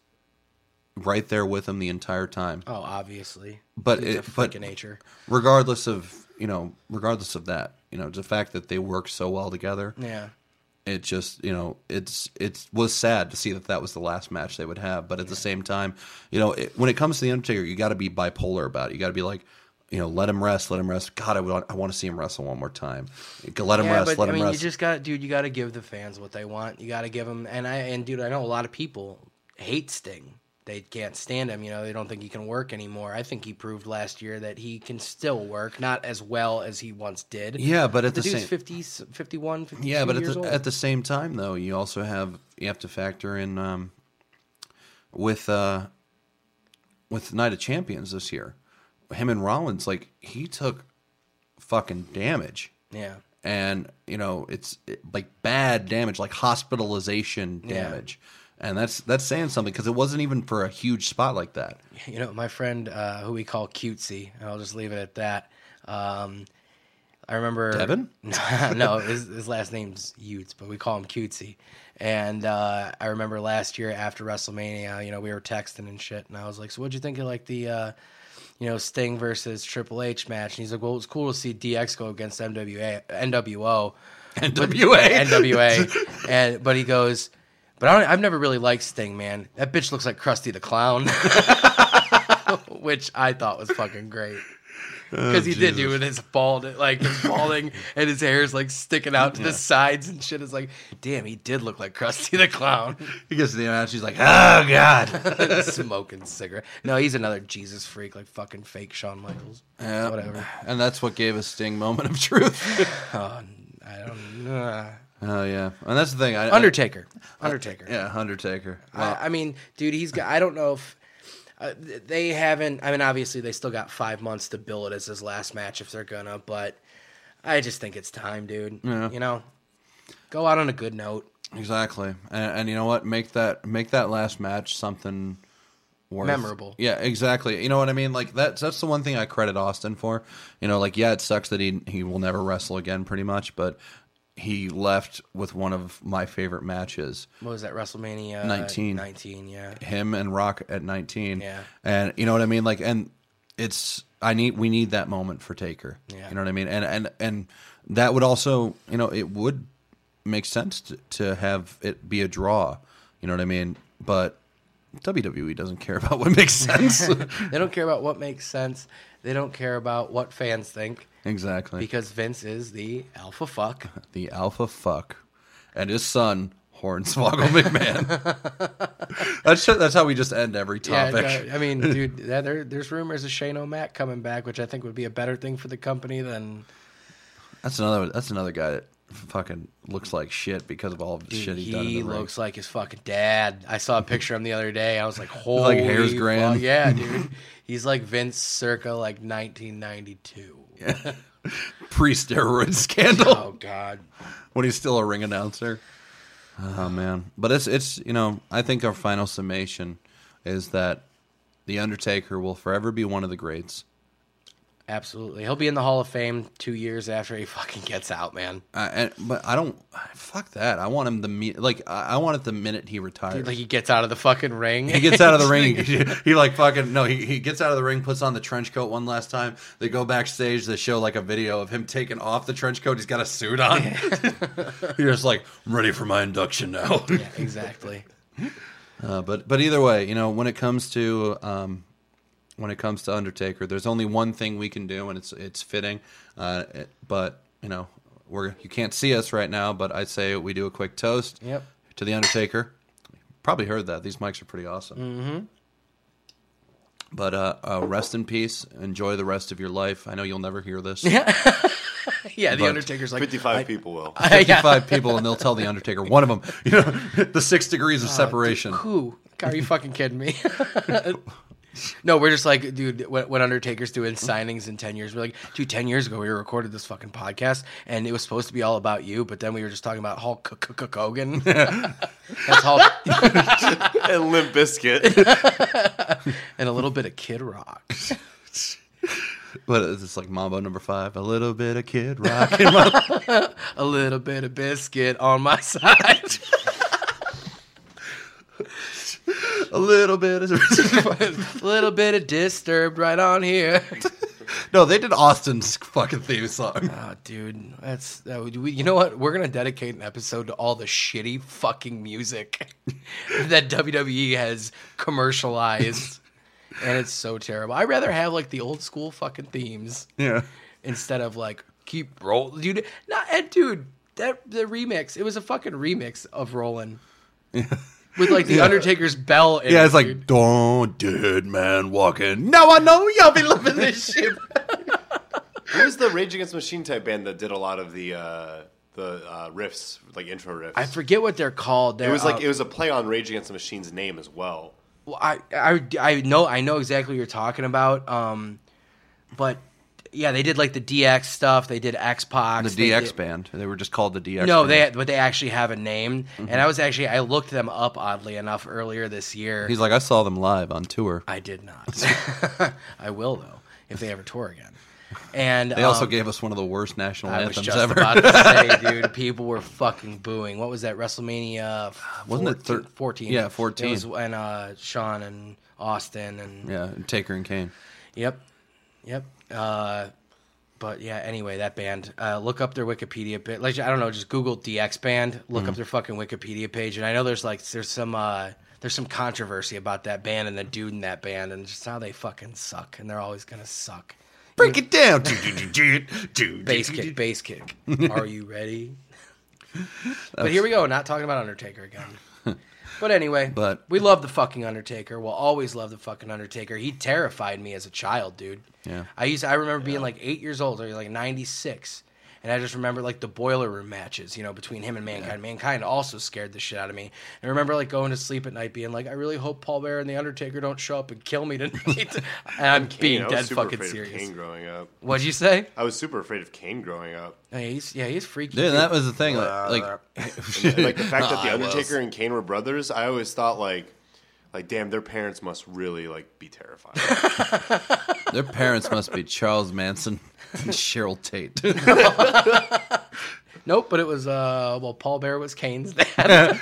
right there with him the entire time. Oh, obviously, but He's it, a freak but of nature. Regardless of you know, regardless of that, you know, the fact that they worked so well together. Yeah. It just, you know, it's it was sad to see that that was the last match they would have. But at yeah. the same time, you know, it, when it comes to The Undertaker, you got to be bipolar about it. You got to be like, you know, let him rest, let him rest. God, I want, I want to see him wrestle one more time. Let him Yeah, rest, but let I him mean, rest. you just got, dude. You got to give the fans what they want. You got to give them, and I and dude, I know a lot of people hate Sting. They can't stand him. You know, they don't think he can work anymore. I think he proved last year that he can still work, not as well as he once did. Yeah, but at the, the dude's same fifty, fifty-one, fifty-two yeah, but at years the old. at the same time though, you also have you have to factor in um, with uh, with Night of Champions this year, him and Rollins, like he took fucking damage. Yeah. And, you know, it's it, like bad damage, like hospitalization Yeah. damage. And that's that's saying something because it wasn't even for a huge spot like that. You know, my friend, uh, who we call Cutesy, and I'll just leave it at that. Um, I remember Devin? no, his, his last name's Utes, but we call him Cutesy. And uh, I remember last year after WrestleMania, you know, we were texting and shit, and I was like, "So what'd you think of like the, uh, you know, Sting versus Triple H match?" And he's like, "Well, it was cool to see D X go against M W A, N W O, N W A. N W A," and but he goes. But I don't, I've never really liked Sting, man. That bitch looks like Krusty the Clown, which I thought was fucking great. Because he did do with his bald, like his balding, and his hair is like sticking out to the sides and shit. It's like, damn, he did look like Krusty the Clown. He gets to the end, she's like, oh, God. Smoking cigarette. No, he's another Jesus freak, like fucking fake Shawn Michaels. Yeah. Whatever. And that's what gave us Sting moment of truth. Oh, I don't know. Oh, yeah. And that's the thing. I, Undertaker. Undertaker. I, yeah, Undertaker. I, I mean, dude, he's got. I don't know if uh, they haven't. I mean, obviously, they still got five months to bill it as his last match if they're gonna. But I just think it's time, dude. Yeah. You know, go out on a good note. Exactly. And, and you know what? Make that make that last match something worth Memorable. Yeah, exactly. You know what I mean? Like that's that's the one thing I credit Austin for. You know, like yeah, it sucks that he he will never wrestle again, pretty much, but he left with one of my favorite matches. What was that, WrestleMania nineteen. nineteen, yeah. Him and Rock at nineteen. Yeah. And you know what I mean? Like, and it's I need we need that moment for Taker. Yeah. You know what I mean? And and and that would also, you know, it would make sense to, to have it be a draw. You know what I mean? But W W E doesn't care about what makes sense. They don't care about what makes sense. They don't care about what fans think. Exactly. Because Vince is the alpha fuck. The alpha fuck. And his son, Hornswoggle McMahon. that's that's how we just end every topic. Yeah, I mean, dude, yeah, there, there's rumors of Shane O'Mac coming back, which I think would be a better thing for the company than... That's another that's another guy that fucking looks like shit because of all of the Dude, shit he's he done in the ring. looks like his fucking dad. I saw a picture of him the other day. I was like, holy like hair's fuck. grand. Yeah, dude. He's like Vince circa like nineteen ninety-two. Pre-steroid scandal. Oh, God. When he's still a ring announcer. Oh man. But it's it's you know, I think our final summation is that The Undertaker will forever be one of the greats. Absolutely. He'll be in the Hall of Fame two years after he fucking gets out, man. Uh, and, but I don't fuck that. I want him the me- like I, I want it the minute he retires. Dude, like he gets out of the fucking ring. He gets out of the ring. He, he like fucking no. He, he gets out of the ring, puts on the trench coat one last time. They go backstage. They show like a video of him taking off the trench coat. He's got a suit on. He's just like, I'm ready for my induction now. Yeah, exactly. Uh, but but either way, you know, when it comes to um, when it comes to Undertaker, there's only one thing we can do, and it's it's fitting. Uh, it, but you know, we're you can't see us right now, but I'd say we do a quick toast. Yep. To the Undertaker. Probably heard that. These mics are pretty awesome. Mm-hmm. But uh, uh, rest in peace. Enjoy the rest of your life. I know you'll never hear this. Yeah, the But Undertaker's like fifty-five I- people will. fifty-five people, and they'll tell the Undertaker. One of them, you know, the six degrees of separation. Who? Are you fucking kidding me? No, we're just like, dude, when, when Undertaker's doing signings in ten years, we're like, dude, ten years ago we recorded this fucking podcast, and it was supposed to be all about you, but then we were just talking about Hulk Hogan. That's Hulk. And Limp Bizkit. And a little bit of Kid Rock. What is this, like Mambo number five? A little bit of Kid Rock in my... A little bit of biscuit on my side. A little bit of... A little bit of Disturbed right on here. No, they did Austin's fucking theme song. Oh, dude, that's that would, we, you know what? We're gonna dedicate an episode to all the shitty fucking music that W W E has commercialized. and it's so terrible. I'd rather have like the old school fucking themes. Yeah. Instead of like keep rolling, dude. Not and dude, that the remix. It was a fucking remix of Rollin'. Yeah. With like the yeah. Undertaker's bell. In yeah, it, it's like dude. don't dead man walking. Now I know y'all be loving this shit. Who was the Rage Against the Machine type band that did a lot of the uh, the uh, riffs, like intro riffs? I forget what they're called. They're, it was like uh, it was a play on Rage Against the Machine's name as well. Well, I I I know I know exactly what you're talking about. Um, but. Yeah, they did like the D X stuff. They did X-Pac. The D X band. They were just called the D X No, band. they but they actually have a name. Mm-hmm. And I was actually I looked them up oddly enough earlier this year. He's like, I saw them live on tour. I did not. I will though if they ever tour again. And they also um, gave us one of the worst national I anthems was just ever. about to say, dude, people were fucking booing. What was that WrestleMania? Wasn't it thir- fourteen? Yeah, fourteen. It was when uh, Shawn and Austin and yeah, and Taker and Kane. Yep, yep. Uh, But yeah, anyway, that band. Uh, look up their Wikipedia page. Like I don't know, just Google D X band. Look mm. up their fucking Wikipedia page, and I know there's like there's some uh, there's some controversy about that band and the dude in that band, and just how they fucking suck, and they're always gonna suck. Break it down. Bass kick, bass kick. Are you ready? But here we go. Not talking about Undertaker again. But anyway, but, we love the fucking Undertaker. We'll always love the fucking Undertaker. He terrified me as a child, dude. Yeah. I used. I remember being like eight years old, or like ninety-six, and I just remember like the Boiler Room matches, you know, between him and Mankind. Yeah. Mankind also scared the shit out of me. And I remember like going to sleep at night, being like, I really hope Paul Bearer and the Undertaker don't show up and kill me tonight. And I'm Kane, being I was dead super fucking afraid serious. Of Kane growing up. What'd you say? I was super afraid of Kane growing up. Yeah, he's yeah, he's freaky. Yeah, that was the thing. Like, like, and, like the fact that the Undertaker and Kane were brothers, I always thought like. Like, damn, their parents must really, like, be terrified. Their parents must be Charles Manson and Cheryl Tate. Nope, but it was, uh, well, Paul Bearer was Kane's dad.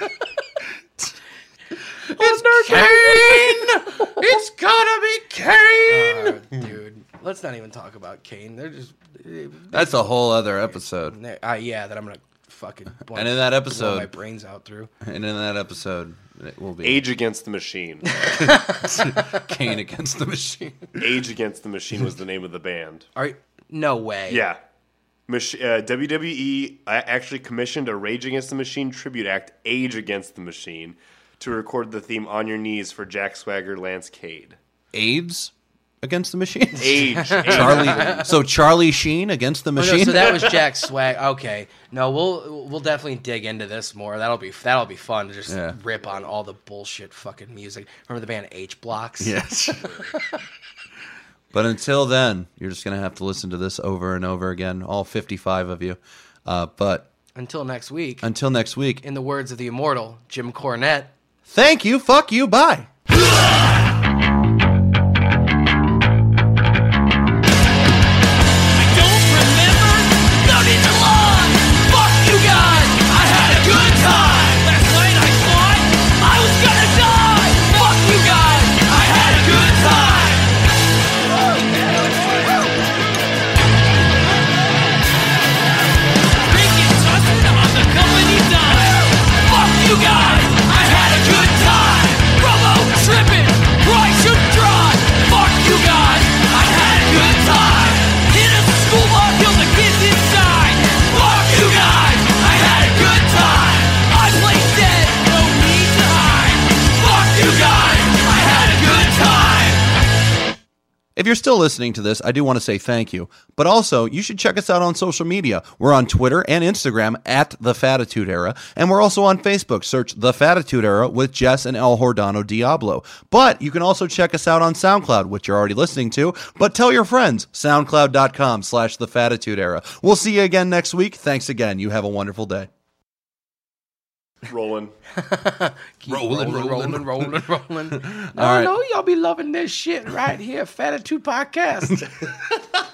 It's Kane! It's gotta be Kane! Uh, dude, let's not even talk about Kane. They're just... They, That's a whole other episode. Uh, yeah, that I'm gonna fucking... And in that episode... blow my brains out through. And in that episode... It will be Age Against the Machine. Kane Against the Machine. Age Against the Machine was the name of the band. Are you, no way. Yeah. Mach- uh, W W E actually commissioned a Rage Against the Machine tribute act, Age Against the Machine, to record the theme On Your Knees for Jack Swagger, Lance Cade. AIDS Against the Machine? Age. Charlie. So Charlie Sheen Against the Machine? Oh, no, so that was Jack Swag. Okay. No, we'll we'll definitely dig into this more. That'll be that'll be fun to just yeah. rip on all the bullshit fucking music. Remember the band H Blocks? Yes. But until then, you're just going to have to listen to this over and over again, all fifty-five of you. Uh, but until next week. Until next week. In the words of the immortal Jim Cornette. Thank you. Fuck you. Bye. If you're still listening to this, I do want to say thank you. But also, you should check us out on social media. We're on Twitter and Instagram at The Fatitude Era. And we're also on Facebook. Search The Fatitude Era with Jess and El Hordano Diablo. But you can also check us out on SoundCloud, which you're already listening to. But tell your friends. SoundCloud.com slash The Fatitude Era. We'll see you again next week. Thanks again. You have a wonderful day. Rolling. rolling, rolling, rolling, rolling, rolling. No, right. no, y'all be loving this shit right here, Fatitude Podcast.